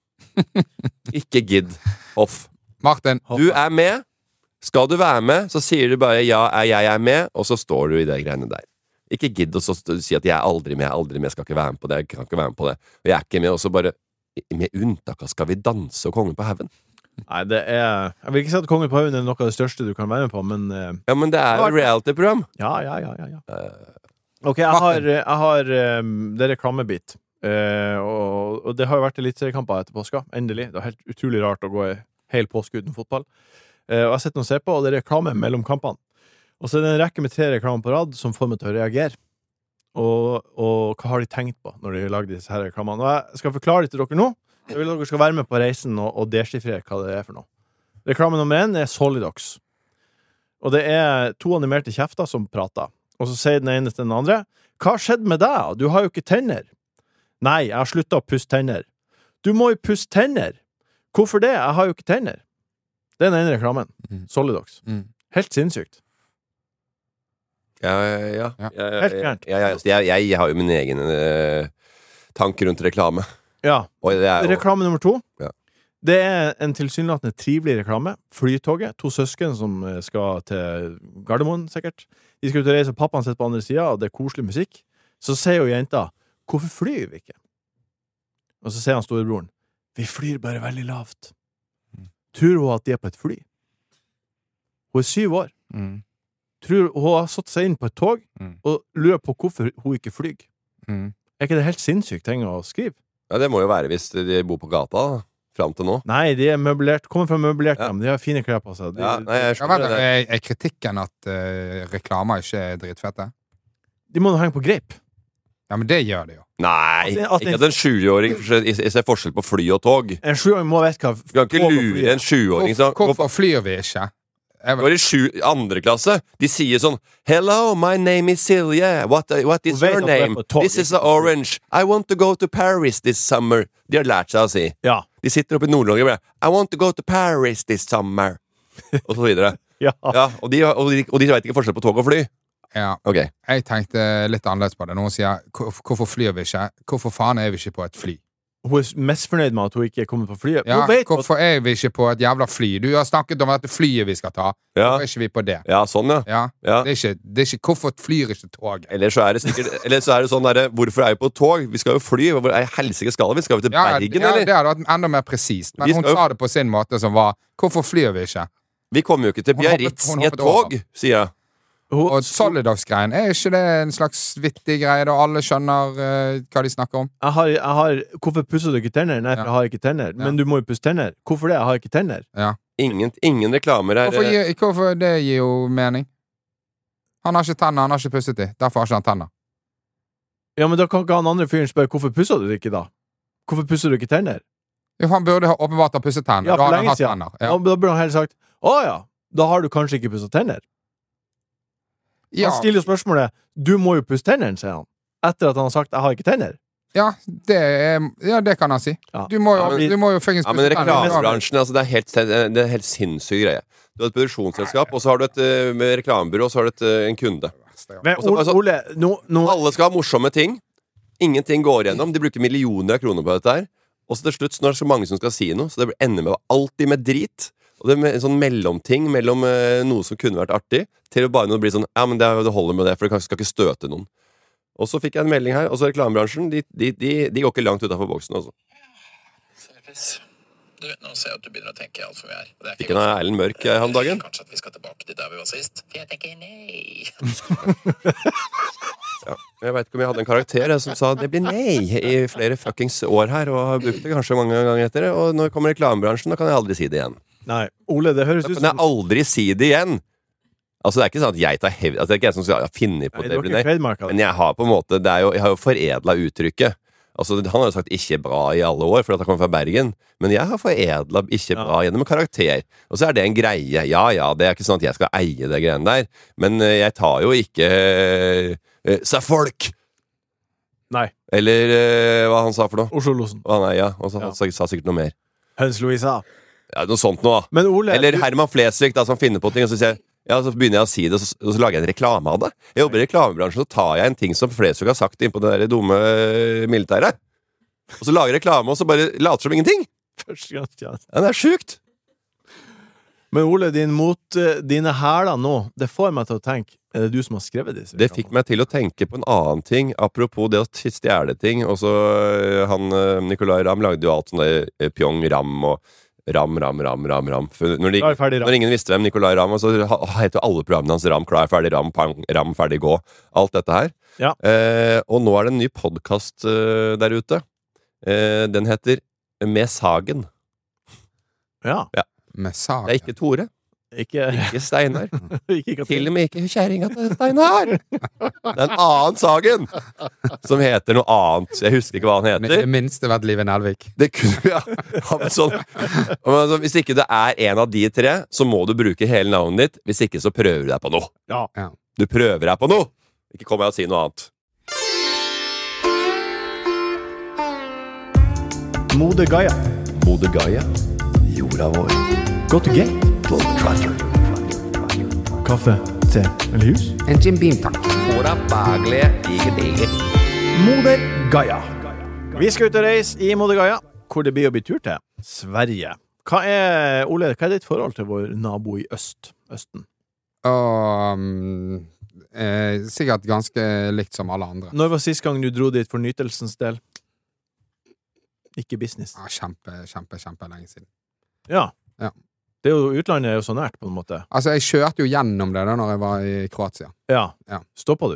Ikke gidd, Hoff. Martin, Du er med. Skal du være med, så sier du bare ja, jeg er med, og så står du i det greiene der. Ikke gidd å si at jeg er aldri med, jeg skal ikke være med på det, jeg kan ikke være med på det. Og jeg er ikke med, og så bare, med unntak av Skal vi danse og Kongen på haugen. Nei, det er Jeg vil ikke si at Kongen på haugen er noe av det største du kan være med på, men Ja, men det er jo reality-program. ja. Ok, jeg har det er reklamebit. Og det har jo vært eliteseriekamper etter påska. Endelig. Det er helt utrolig rart å gå i hel påske uten fotball. Og jeg har sett noen se på, og det er reklame mellom kampene. Og så er det en rekke med 3 reklamer på rad som får meg til å reagere. Og hva har de tenkt på når de lager disse her reklamene? Og jeg skal forklare det til dere nå. Jeg vil at dere skal være med på reisen og deschiffrere hva det er for noe. Reklame nummer 1 er Solidox. Og det er 2 animerte kjefter som prater. Og så sier den ene til den andre: Hva har skjedd med deg? Du har jo ikke tenner. Nei, jeg har sluttet å pusse tenner. Du må jo pusse tenner. Hvorfor det? Jeg har jo ikke tenner. Det er den ene reklamen. Solidox. Helt sinnssykt. Ja. Helt gærent. Jeg har jo min egen tanke rundt reklame. Ja. Og det er jo Reklame nummer 2. Ja. Det er en tilsynelatende trivelig reklame. Flytoget. 2 søsken som skal til Gardermoen, sikkert. De skal ut og reise, og pappaen sitter på andre siden, og det er koselig musikk. Så sier jo jenta: Hvorfor flyr vi ikke? Og så sier han storebroren: Vi flyr bare veldig lavt. Tror hun at de er på et fly? Hun er 7 år. Tror hun har satt seg inn på et tog og lurer på hvorfor hun ikke flyr. Er ikke det helt sinnssykt ting å skrive? Ja, det må jo være hvis de bor på gata da, frem til nå. Nei, de er møblert. Kommer fra møblert hjem. De har fine klær på seg. Ja, nei, jeg ja, skjønner det. er kritikken at reklamer ikke er dritfette? De må nå henge på greip. Ja, men det gjør det jo. Nei, At ikke at en 7-åring ser forskjell på fly og tog. En 7-åring må vite hva Du kan ikke lure en 7-åring som Hvorfor flyr vi ikke? går i 2. klasse. De sier sånn: Hello, my name is Silje. What is Hun vet your at du er name? på tog. This is a orange. I want to go to Paris this summer. De har lært seg å si. Ja. De sitter oppe i Nord-Norge og bare I want to go to Paris this summer. Og så videre. Ja. Ja, og de vet ikke forskjell på tog og fly. Ja. Ok. Jeg tenkte litt annerledes på det. Noen sier hvorfor flyr vi ikke? Hvorfor faen er vi ikke på et fly? Hun er mest fornøyd med at hun ikke er kommet på flyet. Ja, Hun vet at hvorfor er vi ikke på et jævla fly? Du har snakket om dette flyet vi skal ta. Ja. Hvorfor er ikke vi på det? Ja, sånn, ja. Ja. Ja. Det er ikke hvorfor flyr ikke toget? Eller så er det sånn derre Hvorfor er vi på tog? Vi skal jo fly. Hvor er helsike skal vi? Skal vi til Ja, Bergen, ja, eller? det hadde vært enda mer presist. Men Vi hun skal jo- sa det på sin måte, som var hvorfor flyr vi ikke? Vi kommer jo ikke til Hun hoppet- Biarritz hun i et hoppet over. tog, sier jeg. Og Solidox-greien, er ikke det en slags vittig greie, da alle skjønner hva de snakker om? jeg har Hvorfor pusser du ikke tenner? Nei, for jeg har ikke tenner. Men du må jo pusse tenner. Hvorfor det? Jeg har ikke tenner. Ja. Ingen reklamer her. Hvorfor det gir jo mening? Han har ikke tenner, han har ikke pusset de. Derfor har ikke han tenner. Ja, men da kan ikke han andre fyren spørre hvorfor pusser du det ikke, da? Hvorfor pusser du ikke tenner? Jo, han burde åpenbart ha pusset tenner. Ja, Da for hadde han lenge hatt siden. tenner. Ja. Og da burde han heller sagt: Å ja, da har du kanskje ikke pusset tenner. Ja. Han stiller jo spørsmålet: Du må jo pusse tennene, sier han. Etter at han har sagt 'jeg har ikke tenner'. Ja, det kan han si. Ja. Du må jo, Ja, men- du må jo fuckings Ja, men pusse tenner. reklamebransjen, altså, det er helt sinnssyk greie. Du har et produksjonsselskap, og så har du et med reklamebyrå, og så har du en kunde. Men Altså- Ole, nå Alle skal ha morsomme ting. Ingenting går igjennom. De bruker millioner av kroner på dette her. Og så til slutt, når det er så mange som skal si noe, så det ender med alltid med drit. Og det er en sånn mellomting mellom noe som kunne vært artig, til å bare når det blir sånn ja, men det holder med det, for det skal ikke støte noen. Og så fikk jeg en melding her, og så reklamebransjen, de går ikke langt utenfor boksen, altså. Service. Du, nå ser jeg at du begynner å tenke alt for mye her. Og det er Fikk en av Erlend Mørk her om dagen. Kanskje at vi skal tilbake til der vi var sist. For jeg tenker nei. Ja. Jeg vet ikke om jeg hadde en karakter som sa det blir nei i flere fuckings år her, og har brukt det kanskje mange ganger etter det, og når det kommer reklamebransjen, da kan jeg aldri si det igjen. Nei, Ole, det høres Da ut kan jeg aldri si det igjen. Altså, det er ikke sånn at jeg tar hevd, altså, det er ikke jeg som skal finne på Nei, det, du har ikke trademarket det. men jeg har på en måte, jeg har jo foredlet uttrykket. Altså, han har jo sagt ikke bra i alle år, for at han kommer fra Bergen, men jeg har foredlet ikke bra gjennom en karakter. Og så er det en greie. Ja, det er ikke sånn at jeg skal eie det greiene der, men jeg tar jo ikke sa folk! Nei. Eller hva han sa for noe. Oslo-losen. Og han sa sikkert noe mer. Høns Louisa. Ja, noe sånt noe. Men Ole, Eller Herman Flesvig da, som finner på ting, og så sier jeg, ja, så begynner jeg å si det, og så lager jeg en reklame av det. Jeg jobber i reklamebransjen, så tar jeg en ting som Flesvig har sagt inn på det der dumme militæret. Og så lager jeg reklame, og så bare later som ingenting. Ja, det er sjukt. Men Ole, dine hæler nå, det får meg til å tenke, er det du som har skrevet disse? Det fikk meg til å tenke på en annen ting, apropos det å stjele ting. Og så Nicolai Ramm lagde jo alt sånn der Pyong Ram og Ram. For når ingen visste hvem Nicolai Ramm var, så heter jo alle programmene hans Ram, Klar, ferdig, Ram, Pang, Ram, ferdig, gå. Alt dette her. Ja. Og nå er det en ny podcast der ute. Den heter Med Sagen. Ja. Med sag. Det er ikke Tore. Ikke Steinar. Katrine. Til og med ikke kjæringa til Steinar. Det er en annen Sagen som heter noe annet. Jeg husker ikke hva han heter. Det minste vært Live Nelvik. Det kunne, ja. Men sånn. Hvis ikke det er en av de tre, så må du bruke hele navnet ditt. Hvis ikke, så prøver du deg på noe. Ja. Du prøver deg på noe. Ikke kom jeg og si noe annet. Mode Gaia. Mode Gaia. Jorda vår. Go to gate. Globetrotter. Kaffe, te eller hus? En Jim Beam, takk. Håra baglige, digge. Mode Gaia. Vi skal ut og reise i Mode Gaia, hvor det blir å bli tur til Sverige. Ole, hva er ditt forhold til vår nabo i Østen? Og sikkert ganske likt som alle andre. Når var sist gang du dro dit for nytelsens del? Ikke business. Ja, kjempe lenge siden. Ja. Ja. Det er jo, utlandet er jo så nært på en måte. Altså, jeg kjørte jo gjennom det da når jeg var i Kroatia. Ja. Ja. Stoppet du?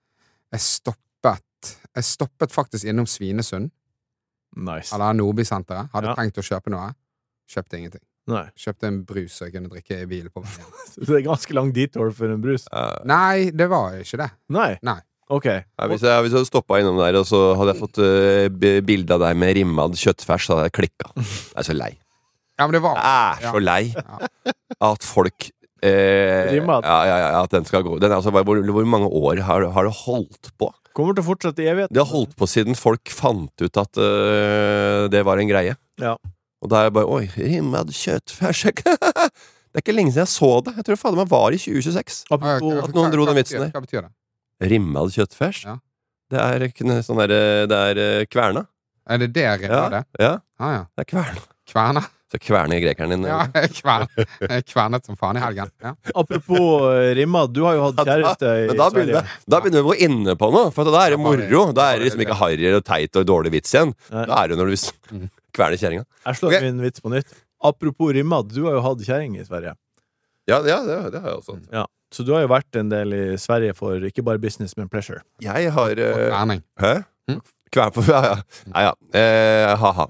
Jeg stoppet faktisk innom Svinesund, Nice. eller Nordby-senteret. Hadde Ja. tenkt å kjøpe noe. Kjøpte ingenting. Nei. Kjøpte en brus så jeg kunne drikke i bil på veien. Det er ganske lang detour for en brus. Nei, det var ikke det. Nei. Nei. Ok. Ja, hvis jeg hadde stoppet innom der, og så hadde jeg fått bilde av deg med rimmad kjøttfers, så hadde jeg klikket. Jeg er så lei. Ja, men det var Jeg er så lei at folk Rimmad. Ja, at den skal gå. Altså, hvor mange år har det holdt på? Kommer til å fortsette i evighet. Det har holdt på siden folk fant ut at det var en greie. Ja. Og da er jeg bare, oi, rimmad kjøttfers. Det er ikke lenge siden jeg så det. Jeg tror fader meg var i 2026. Apropos, At noen dro den vitsen der. Hva betyr det? Rimmad kjøttfers? Ja. Det er sånn der, det er kverna. Er det det rimmer det? Ja, Ah, ja. det er kverna. Kverna? Så kverner grekeren din. Ja, jeg kvernet som faen i helgen. Ja. apropos Rimma, du har jo hatt kjæreste i Men da Sverige. begynner vi å gå inne på noe, for da er det moro. Da er det liksom Ja. ikke harry og teit og dårlig vits igjen. Nei. Da er det når du kverner kjerringa. Jeg slår Ok. min vits på nytt. Apropos Rimma, du har jo hatt kjerring i Sverige. Ja, det har jeg også. Ja. Så du har jo vært en del i Sverige for ikke bare business, men pleasure. Jeg har Kverning. Hæ? Mm. Kvern på Ja. Ha-ha.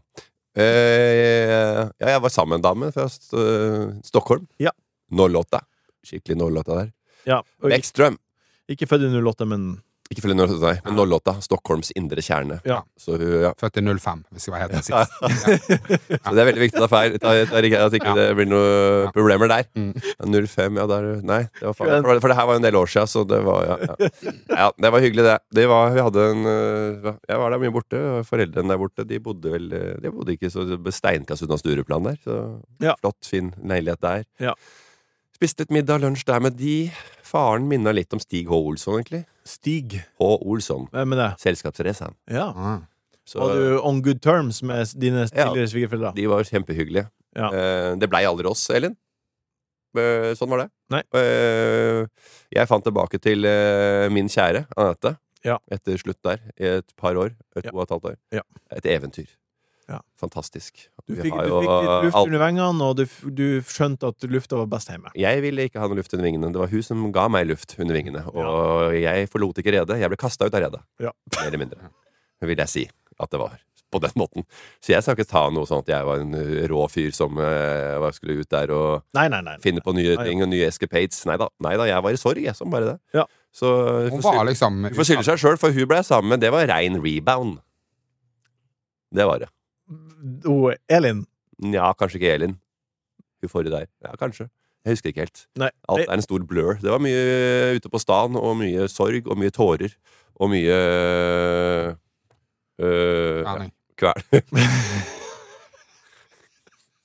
Jeg var sammen med en dame fra Stockholm. Ja. 08. Skikkelig 08 der. Ja, og Bäckström. ikke født i 08, men Ikke følge 08, nei, men 08. Stockholms indre kjerne. Ja. Så hun, ja. Født i 05, hvis jeg var helt presis. Så det er veldig viktig at ikke det blir noen problemer der. Mm. 05, ja, der nei, det var faen. For det her var jo en del år siden, så det var ja, det var hyggelig, det. Vi hadde jeg var der mye borte, og foreldrene der borte, de bodde ikke så steinkast unna Stureplan der, så Ja. flott, fin leilighet der. Ja. Spiste et middag, lunsj der med de. Faren minnet litt om Stig H. Olsson, egentlig. Stig. H. Olsson. Hvem er det? Selskapsraceren. Ja. Ah. Så Var du on good terms med dine Ja. tidligere svigerforeldre? de var kjempehyggelige. Ja. Det blei aldri oss, Elin. Sånn var det. Nei. Jeg fant tilbake til min kjære, Anette, Ja. etter slutt der, i et par år. 2,5 år. Ja. Et eventyr. Ja. Fantastisk. Du Vi fikk har litt jo luft alt- under vengene, og du skjønte at lufta var best hjemme. Jeg ville ikke ha noe luft under vingene. Det var hun som ga meg luft under vingene. Og jeg forlot ikke redet. Jeg ble kasta ut av redet. Ja. Mer eller mindre. Vil jeg si at det var på den måten. Så jeg skal ikke ta noe sånn at jeg var en rå fyr som skulle ut der og Nei. finne på nye Nei, ting og nye escapades. Nei da, jeg var i sorg, jeg, som bare det. Ja. Så Hun var liksom hun får skylde seg sjøl, for hun ble sammen med det var rein rebound. Det var det. Elin. Ja, kanskje ikke Elin. Hun forrige der. Ja, kanskje. Jeg husker ikke helt. Nei. Alt er en stor blur. Det var mye ute på stan, og mye sorg, og mye tårer, og mye Kverning. kvern.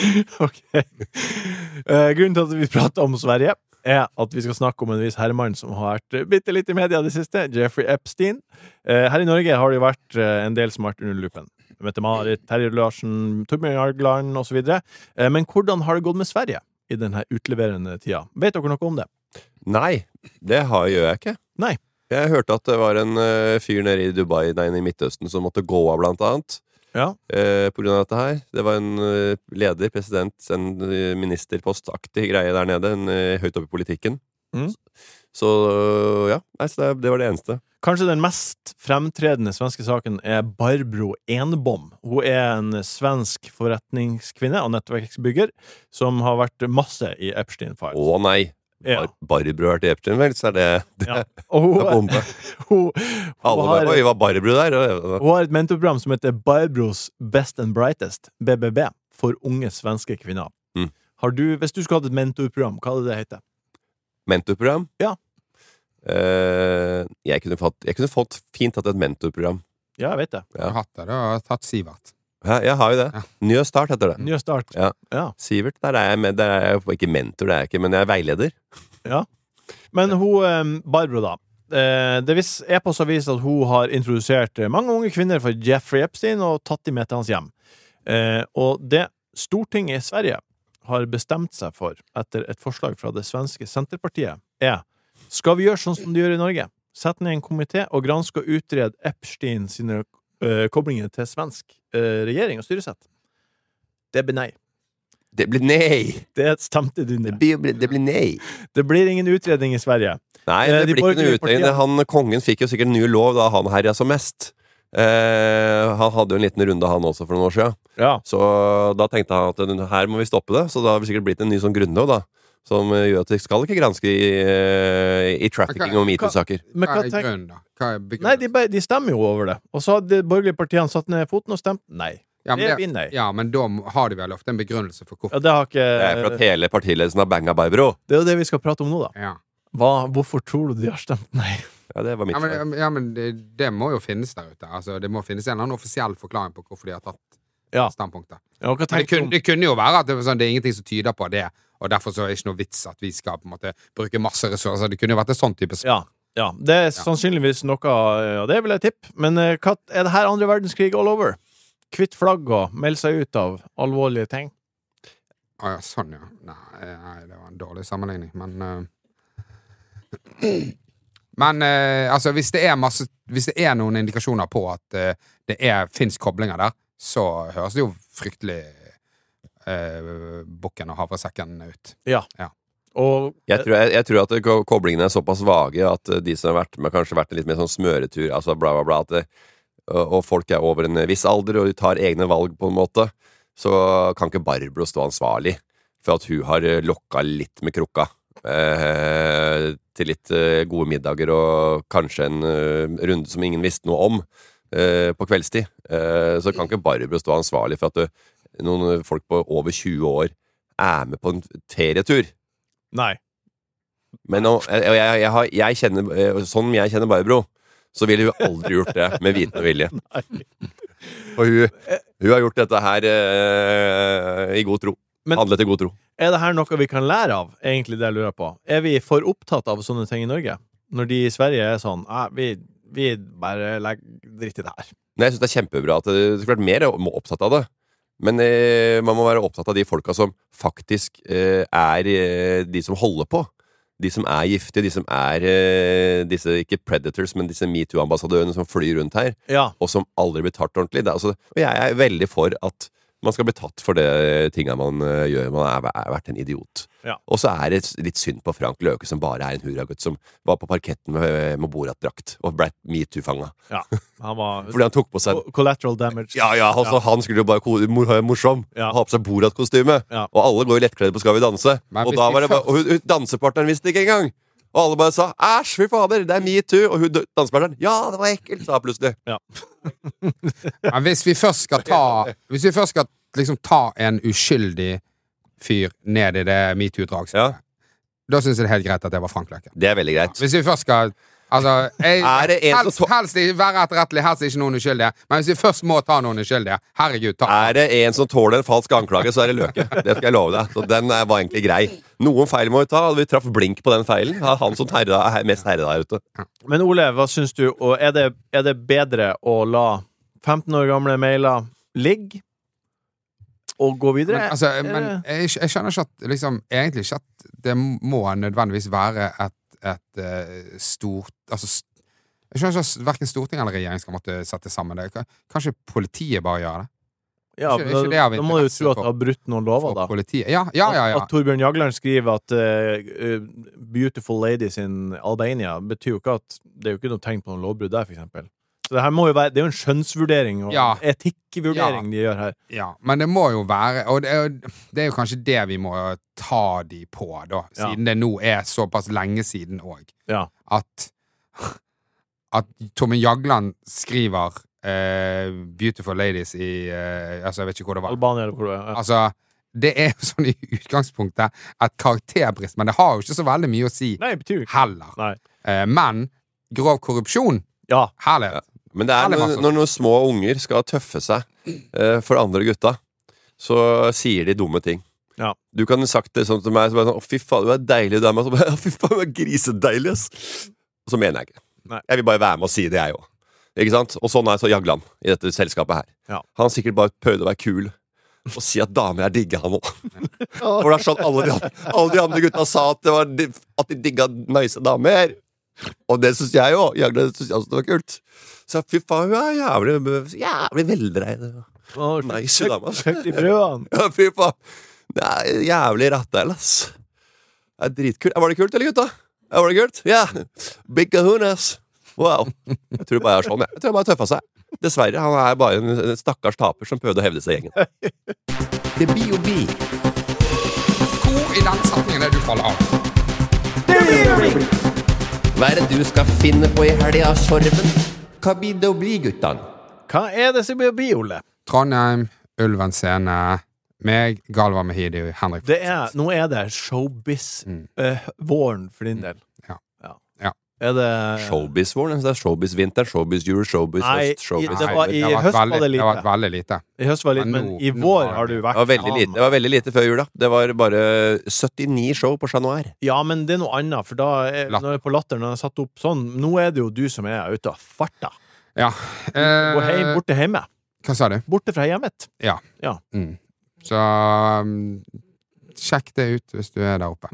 Ok. Grunnen til at vi prater om Sverige er at vi skal snakke om en viss herremann som har vært bitte litt i media det siste, Jeffrey Epstein. Her i Norge har det jo vært en del som har vært under lupen. Mette-Marit, Terje Larsen, Torbjørn Jagland og så videre. Men hvordan har det gått med Sverige i denne utleverende tida? Vet dere noe om det? Nei, det gjør jeg ikke. Nei. Jeg hørte at det var en fyr nede i Dubai, i Midtøsten, som måtte gå av, blant annet. Ja. På grunn av dette her. Det var en leder, president, en ministerpostaktig greie der nede, høyt oppe i politikken. Så ja, så det var det eneste. Kanskje den mest fremtredende svenske saken er Barbro Enbom. Hun er en svensk forretningskvinne og nettverksbygger som har vært masse i Epstein-files. Å nei! Ja. Barbro har vært i Epstein, vel? Så er det Ja. Og bombe. Alle bare, oi, var Barbro der? Hun har et mentorprogram som heter Barbros Best and Brightest, BBB, for unge svenske kvinner. Hvis du skulle hatt et mentorprogram, hva hadde det hete? Mentorprogram? Ja. Jeg kunne fått fint hatt et mentorprogram. Ja, jeg vet det. Jeg har hatt det, da har jeg tatt Sivert. Jeg har jo det. Ja. Ny start heter det. Ny start. Ja. Sivert, der er jeg med. Der er jeg ikke mentor, det er jeg ikke, men jeg er veileder. Ja. Men hun, Barbro da, det er på så vis at hun har introdusert mange unge kvinner for Jeffrey Epstein og tatt dem med til hans hjem. Og det Stortinget i Sverige har bestemt seg for, etter et forslag fra det svenske Senterpartiet, skal vi gjøre sånn som de gjør i Norge? Sette ned en komité og granske og utrede Epstein sine koblinger til svensk regjering og styresett? Det blir nei. Det blir nei! Det stemte du ned. Det blir nei. Det blir ingen utredning i Sverige. Nei, det blir ikke noe utredning. Kongen fikk jo sikkert ny lov da han herja som mest. Han hadde jo en liten runde han også for noen år siden. Ja. Så da tenkte han at her må vi stoppe det. Så da har det sikkert blitt en ny sånn grunnlov da, som gjør at de skal ikke granske i trafficking og MeToo-saker. Men Hva er grunnen, da? Hva er begrunnen? Nei, de stemmer jo over det. Og så hadde de borgerlige partiene satt ned foten og stemt nei. Ja, men det blir nei. Ja, men da har de vel ofte en begrunnelse for hvorfor. Ja, det har ikke... Det er for at hele partiledelsen har banga Barbro. Det er jo det vi skal prate om nå, da. Ja. Hvorfor tror du de har stemt nei? Ja, det var mitt svar. Ja, men det må jo finnes der ute. Altså, det må finnes en eller annen offisiell forklaring på hvorfor de har tatt standpunktet. Ja, Men det kunne jo være at det er ingenting som tyder på det, og derfor så er det ikke noe vits at vi skal på en måte bruke masse ressurser. Det kunne jo vært en sånn type svar. Ja, det er sannsynligvis noe, ja, det vil jeg tippe. Men er det her andre verdenskrig all over? Kvitt flagg og melde seg ut av alvorlige ting? Ja, sånn, ja. Nei, det var en dårlig sammenligning, men altså, hvis det er noen indikasjoner på at det finnes koblinger der, så høres det jo fryktelig bukken og havresekken ut. Ja. Og jeg tror at koblingene er såpass vage at de som har kanskje vært en litt mer sånn smøretur, altså bla bla bla, og folk er over en viss alder og tar egne valg på en måte, så kan ikke Barbro stå ansvarlig for at hun har lokka litt med krukka til litt gode middager og kanskje en runde som ingen visste noe om på kveldstid. Så kan ikke Barbro stå ansvarlig for at noen folk på over 20 år er med på en ferietur. Nei. Men jeg kjenner, sånn jeg kjenner Barbro, så ville hun aldri gjort det med viten og vilje. Og hun har gjort dette her i god tro. Handlet i god tro. Er det her noe vi kan lære av, egentlig det jeg lurer på? Er vi for opptatt av sånne ting i Norge? Når de i Sverige er sånn, vi bare legger dritt i det her. Nei, jeg synes det er kjempebra at det skulle vært mer opptatt av det. Men man må være opptatt av de folka som faktisk er de som holder på. De som er giftige, de som er disse, ikke predators, men disse MeToo-ambassadørene som flyr rundt her, og som aldri blir tatt ordentlig. Og jeg er veldig for at man skal bli tatt for det tinga man gjør. Man har vært en idiot. Ja. Og så er det litt synd på Frank Løke, som bare er en huragutt, som var på parketten med Borat-drakt og ble MeToo-fanga. Ja, fordi han tok på seg collateral damage. Han skulle jo bare morsom og ha på seg Borat-kostyme. Ja. Og alle går jo lettkledde på Skal vi danse. Og da var det bare, og dansepartneren visste ikke engang. Og alle bare sa 'æsj, fy fader, det er MeToo'. Og hun dansepartneren 'ja, det var ekkelt', sa plutselig. Ja. Men hvis vi først skal liksom ta en uskyldig fyr ned i det MeToo-dragset, da synes jeg det er helt greit at det var Frank Løke. Det er veldig greit. Hvis vi først skal Altså, Er det en som helst ikke være etterrettelig, helst ikke noen uskyldige. Men hvis vi først må ta noen uskyldige, herregud, ta. Er det en som tåler en falsk anklage, så er det Løke. Det skal jeg love deg. Så den var egentlig grei. Noen feil må vi ta, og vi traff blink på den feilen. Han som er mest herre der ute. Men Ole, hva syns du? Og er det bedre å la 15 år gamle mailer ligge og gå videre? Men jeg skjønner ikke at liksom, egentlig ikke at det må nødvendigvis være et stort altså, jeg skjønner ikke at hverken Stortinget eller regjering skal måtte sette sammen det. Kanskje politiet bare gjør det? Ja, da må du jo tro at det har brutt noen lover, da. Ja. At Torbjørn Jagland skriver at Beautiful Ladies in Albania betyr jo ikke at det er jo ikke noe tegn på noen lovbrudd der, for eksempel. Så det her må jo være, det er jo en skjønnsvurdering og etikkvurdering de gjør her. Ja, men det må jo være, og det er jo kanskje det vi må ta de på, da, siden det nå er såpass lenge siden også. Ja. At Torbjørn Jagland skriver Beautiful Ladies i, altså jeg vet ikke hvor det var. Albania eller hvor det var. Altså, det er jo sånn i utgangspunktet et karakterbrist, men det har jo ikke så veldig mye å si. Nei, det betyr ikke. Heller. Nei. Men grov korrupsjon, herlighet. Men det er når noen små unger skal tøffe seg for andre gutta, så sier de dumme ting. Ja. Du kan ha sagt det sånn til meg, så bare sånn, fy faen, du er deilig, du er med, så bare, fy faen, du er grisedeilig, ass. Og så mener jeg ikke. Nei. Jeg vil bare være med og si det, jeg også. Ikke sant? Og sånn er så Jagland i dette selskapet her. Ja. Han har sikkert bare prøvd å være kul og si at damer er digge, han også. For det er sånn alle de andre gutta sa at de digget nice damer. Og det synes jeg jo. Jagland synes jeg også det var kult. Så fy faen, hun er jævlig veldreid. Nice dame, ass. Kjøkt i brødene. Ja, fy faen. Det er jævlig rattel, ass. Det er dritkult. Var det kult, eller gutta? Var det kult? Ja. Big kahunas. Wow. Jeg tror bare jeg er sånn, jeg. Jeg tror jeg bare tøffa seg. Dessverre, han er bare en stakkars taper som prøvde å hevde seg i gjengen. Det blir jo bi. Hvor i den setningen er du faller av? Hva er det du skal finne på i helga, Sorben? Hva blir det å bli, guttan? Hva er det som blir å bli, Ole? Trondheim, Ulven Scene, meg, Galva Mehidi, Henrik. Nå er det showbiz våren for din del. Er det showbiz-våren? Det er showbiz-vinter, showbiz-jul, showbiz-høst, showbiz... I høst var det lite. Det var veldig lite. I høst var det lite, men i vår har du vært... Det var veldig lite før jul, da. Det var bare 79 show på Chat Noir. Ja, men det er noe annet, for da når jeg på Latter, når jeg satt opp sånn, nå er det jo du som er ute av farta. Ja. Gå borte hjemme. Hva sa du? Borte fra hjemmet. Ja. Så... sjekk det ut hvis du er der oppe.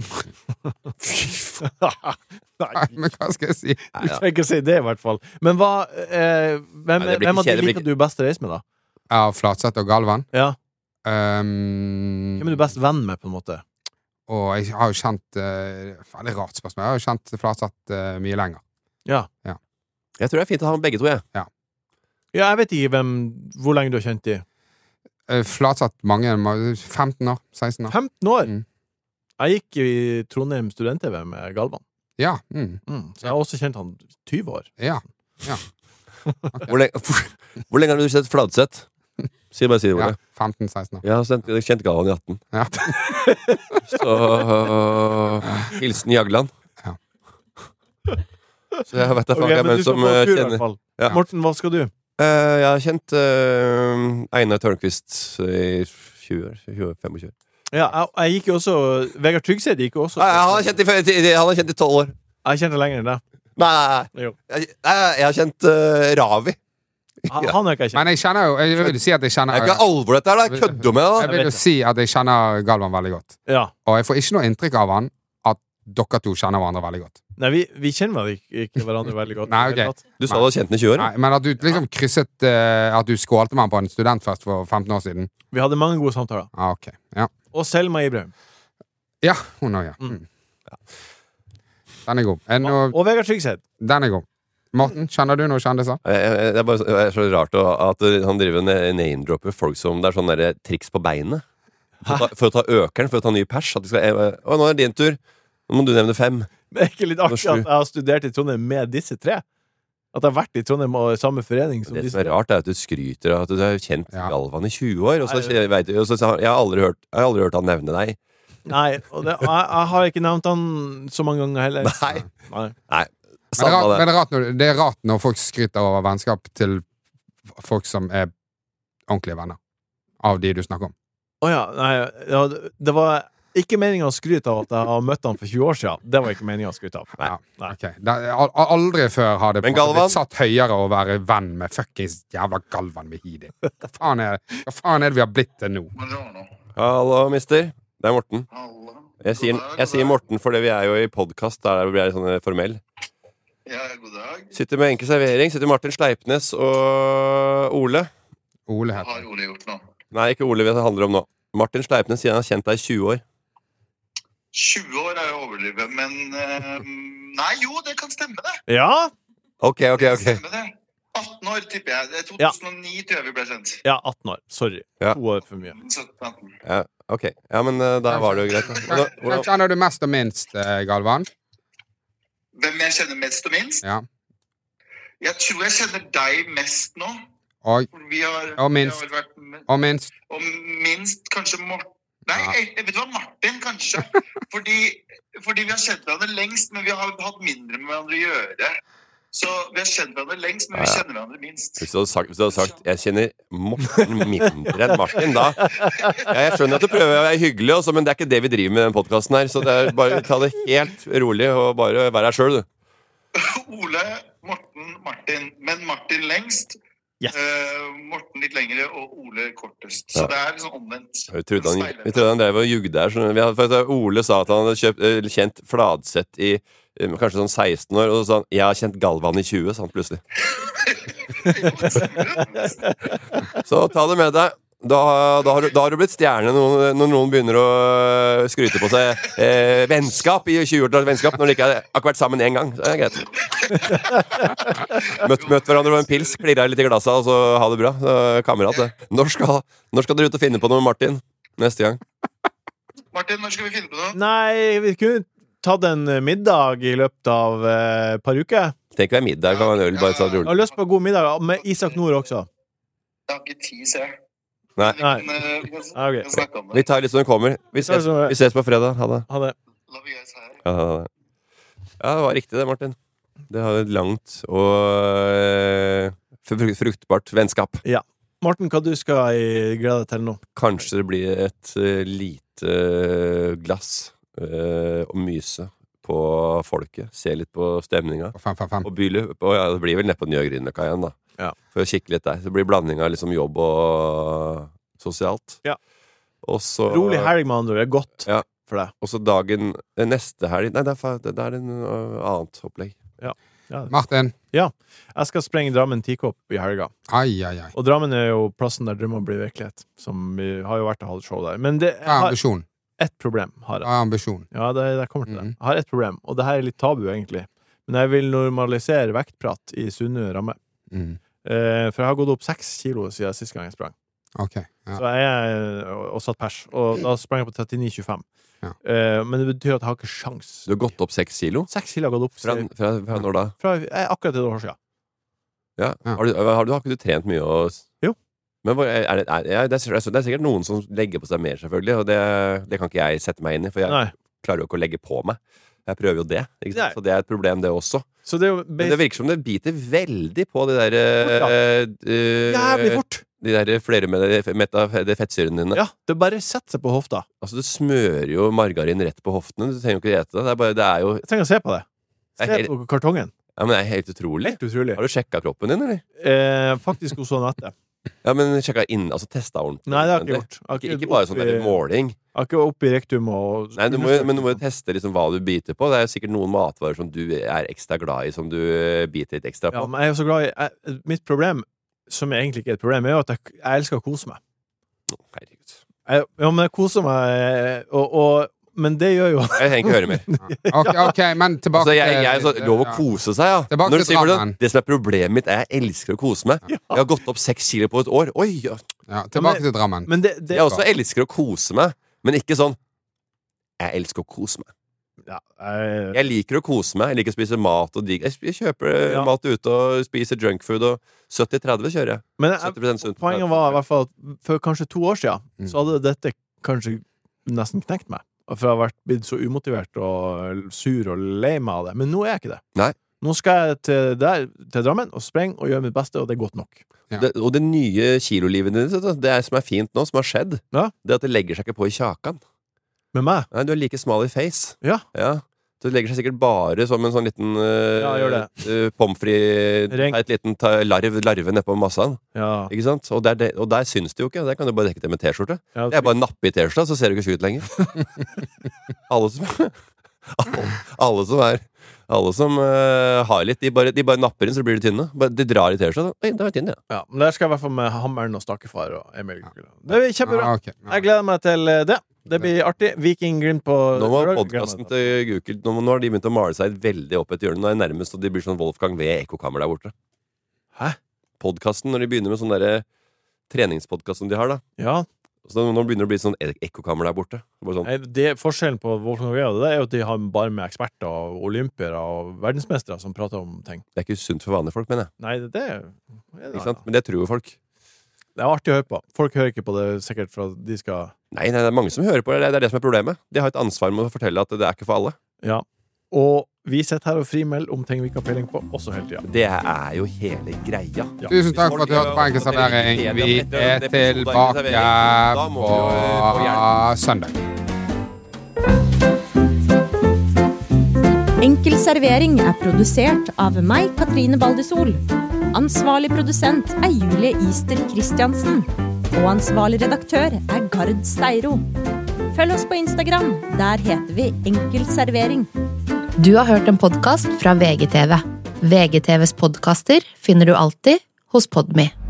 Nei, men hva skal jeg si? Du skal ikke si det i hvert fall. Men hvem av de liker du best å reise med da? Ja, Flatseth og Galvan. Ja. Hvem er du best venn med på en måte? Og jeg har jo kjent veldig rart spørsmål. Jeg har jo kjent Flatseth mye lenger. Ja. Jeg tror det er fint å ha begge to, jeg. Ja, jeg vet ikke hvor lenge du har kjent de. Flatseth mange, 15 år, 16 år. 15 år? Jeg gikk i Trondheim student-TV med Galvan. Ja. Så jeg har også kjent han 20 år. Ja. Okay. Hvor lenge har du sett Flatseth? Si det, Ole. 15-16 år. Jeg kjent Galvan i 18. Ja. Så hilsen Jagland. Ja. Så jeg vet da faen hvem som kjenner. Ja. Morten, hva skal du? Jeg har kjent Einar Tørnquist i 20-25 år. Ja, jeg gikk jo også Vegard Tryggseth gikk jo også. Han har kjent i 12 år. Jeg kjente lenger enn det. Nei. Jeg har kjent Ravi. Han har ikke jeg kjent. Men jeg vil si at jeg kjenner Det er ikke alvor dette her, da. Kødder med Jeg vil jo si at jeg kjenner Galvan veldig godt. Ja. Og jeg får ikke noe inntrykk av han at dere to kjenner hverandre veldig godt. Nei, vi kjenner ikke hverandre veldig godt. Nei, ok. Du sa du har kjent den i 20 år? Nei, men at du liksom krysset at du skålte med han på en studentfest for 15 år siden. Vi hadde mange gode samtaler. Ok, ja. Og Selma Ibrahim. Ja, hun også, ja. Den er god. Og Vegard Tryggseth. Den er god. Morten, kjenner du noe kjendiser? Det er så rart at han driver name-dropper folk som det er sånn der triks på beinet. For å ta økeren, for å ta ny pers. Nå er det din tur. Nå må du nevne 5. Det er ikke litt artig at jeg har studert i Trondheim med disse 3? At jeg har vært i Trondheim og i samme forening som disse 3? Det som er rart er at du skryter av at du har kjent Galvan i 20 år, og så jeg har aldri hørt han nevne deg. Nei, og jeg har ikke nevnt han så mange ganger heller. Nei. det er rart når folk skryter over vennskap til folk som er ordentlige venner. Av de du snakker om. Det var ikke meningen å skryte av at jeg har møtt han for 20 år siden. Det var ikke meningen å skryte av. Nei. Okay. Aldri før har det blitt satt høyere å være venn med fuckings jævla Galvan Mehidi. Hva faen er det vi har blitt til nå? Hallo, mister. Det er Morten. Jeg sier Morten fordi vi er jo i podcast der vi er sånn formell. Ja, god dag. Sitter med enkel servering. Sitter Martin Sleipnes og Ole. Hva har Ole gjort nå? Nei, ikke Ole det handler om nå. Martin Sleipnes sier han har kjent deg i 20 år. 20 år er jo overdrivet, men nei, jo, det kan stemme det. Ja? Ok. Det kan stemme det. 18 år, tipper jeg. Det er 2009 tror jeg vi ble sendt. Ja, 18 år. Sorry. 2 år for mye. 17-18. Ja, ok. Ja, men da var det jo greit. Hvem kjenner du mest og minst, Galvan? Hvem jeg kjenner mest og minst? Ja. Jeg tror jeg kjenner deg mest nå. Og minst. Og minst kanskje Morten. Nei, vet du hva, Martin kanskje. Fordi vi har kjent hverandre lengst, men vi har hatt mindre med hverandre å gjøre. Så vi har kjent hverandre lengst, men vi kjenner hverandre minst. Hvis du hadde sagt jeg kjenner Morten mindre enn Martin, da jeg skjønner at du prøver å være hyggelig også, men det er ikke det vi driver med i den podcasten her. Så det er bare ta det helt rolig og bare være her selv, du. Ole, Morten, Martin. Men Martin lengst. Yes. Morten litt lengre og Ole kortest. Så det er liksom omvendt. Vi trodde han drev og jugde der. Ole sa at han hadde kjent Fladseth i kanskje sånn 16 år, og så sa han, jeg har kjent Galvan i 20, sa han plutselig. Så ta det med deg. Da har du blitt stjerne når noen begynner å skryte på seg vennskap i 20-års vennskap når de ikke har vært sammen en gang. Det er greit. Møtt hverandre på en pils, klirret litt i glasset, og så ha det bra. Kamerat, det. Når skal dere ut og finne på noe med Martin neste gang? Martin, når skal vi finne på noe? Nei, vi kunne tatt en middag i løpet av et par uker. Tenk hva middag kan være en øl, bare så jeg har lyst på god middag med Isak Nord også. Jeg har ikke tid, ser jeg. Nei. Vi kan snakke om det. Vi tar litt som det kommer. Vi ses på fredag. Ha det. Love you guys her. Ja, det var riktig det, Martin. Det har et langt og fruktbart vennskap. Ja. Morten, hva du skal glede deg til nå? Kanskje det blir et lite glass og myse på folket. Se litt på stemninga. Og byle. Ja, det blir vel ned på Nye Grünerløkka igjen, da. Ja. For å kikke litt der. Det blir blanding av liksom jobb og sosialt. Ja. Og så rolig helg med andre, det er godt for deg. Og så dagen neste helg. Nei, det er en annet opplegg. Ja. Martin. Ja, jeg skal sprenge Drammen 10-kopp i helga. Ai. Og Drammen er jo plassen der drømmer blir virkelighet. Som vi har jo vært og hatt show der. Men det ambisjon. Ett problem har jeg. Ambisjon. Ja, det kommer til det. Jeg har ett problem, og det her er litt tabu egentlig. Men jeg vil normalisere vektprat i sunne ramme. For jeg har gått opp 6 kilo siden siste gang jeg sprang. Okay, ja. Så og satt pers. Og da sprang jeg på 39,25. Ja. Men det betyr at jeg har ikke sjans. Du har gått opp 6 kilo? 6 kilo har gått opp. Fra når da? Fra akkurat et år siden. Ja. Har ikke du trent mye? Jo. Men det er sikkert noen som legger på seg mer, selvfølgelig. Og det kan ikke jeg sette meg inn i, for jeg klarer jo ikke å legge på meg. Jeg prøver jo det, ikke sant? Så det er et problem, det også. Så det, men det virker som det biter veldig på de der jævlig fort. De der flermettede fettsyrene dine. Ja, det bare setter seg på hofta. Altså, du smører jo margarin rett på hoftene. Du trenger jo ikke ete det. Det er jo Jeg trenger å se på det. Se på kartongen. Ja, men det er helt utrolig. Helt utrolig. Har du sjekket kroppen din, eller? Faktisk hos Anette. Ja, men sjekket inn, altså testet ordentlig. Nei, det har jeg ikke gjort. Ikke bare sånn der måling. Jeg har ikke opp i rektum og... Nei, men du må jo teste liksom hva du biter på. Det er jo sikkert noen matvarer som du er ekstra glad i, som du biter litt ekstra på. Ja, men jeg er jo så glad i... Mitt problem, som egentlig ikke er et problem, er jo at jeg elsker å kose meg. Herregud. Ja, men jeg koser meg, men det gjør jo... Jeg trenger ikke høre mer. Ok, men tilbake til... Altså, jeg så lov å kose seg, ja. Tilbake til Drammen. Det som er problemet mitt er jeg elsker å kose meg. Ja. Jeg har gått opp 6 kilo på et år. Oi, ja. Ja, tilbake til Drammen. Men jeg også elsker å kose meg, men ikke sånn jeg elsker å kose meg. Ja, jeg liker å kose meg. Jeg liker å spise mat og digg. Jeg kjøper mat ute og spiser junkfood, og 70-30 kjører jeg. Men poenget var i hvert fall at for kanskje 2 år siden så hadde dette kanskje nesten knekt meg. For jeg har blitt så umotivert og sur og lei meg av det. Men nå er jeg ikke det. Nei. Nå skal jeg til Drammen og sprenge og gjøre mitt beste, og det er godt nok. Ja. Og det nye kilolivet ditt, det som fint nå, som har skjedd, Ja. det at det legger seg ikke på i kjakan. Med meg? Nei, du like smal i face. Ja. Så det legger seg sikkert bare som en sånn liten gjør det. pommes frites, Ring. et liten larve nede på massaen. Ja. Ikke sant? Og der syns det jo ikke. Der kan du bare dekke det med t-skjorte. Ja, Det er bare å nappe i t-skjorta, så ser du ikke så ut lenger. Alle som har litt, de bare napper inn, så blir de tynne. De drar i t-skjorta. Oi, det var tynn, ja. Ja, men der skal jeg i hvert fall med hammeren og stakefar og Emil. Det blir kjempebra. Ah, ok. Ja. Jeg gleder meg til det. Det blir artig. Viking Glimt på Nå må lørdag. podkasten til Google nå har de begynt å male seg veldig opp et hjørne. Nå er det nærmest, og de blir sånn Wolfgang V. Ekkokammer der borte. Hæ? Podkasten, når de begynner med sånn derre treningspodkast som de har, da. Ja. Så nå begynner det å bli sånn ekkokammer der borte. Bare sånn. Nei, forskjellen på Wolfgang V og det er jo at de har bare med eksperter og olympiere og verdensmestere som prater om ting. Det er ikke sunt for vanlige folk, mener jeg. Nei, det er Ikke sant? Men det tror jo folk. Det er artig å høre på. Folk hører ikke på det sikkert for at de skal Nei, det er mange som hører på det. Det er det som er problemet. De har et ansvar med å fortelle at det er ikke for alle. Ja. Og vi sitter her og frimelder om ting vi ikke har peiling på, også hele tida. Det er jo hele greia. Ja. Tusen takk for at du hørte på Enkel servering. Vi er tilbake på søndag. Enkel servering er produsert av meg, Katrine Baldesol. Ansvarlig produsent er Julie Ister Kristiansen. Og ansvarlig redaktør er Gard Steiro. Følg oss på Instagram. Der heter vi Enkel servering. Du har hørt en podcast fra VGTV. VGTVs podcaster finner du alltid hos Podme.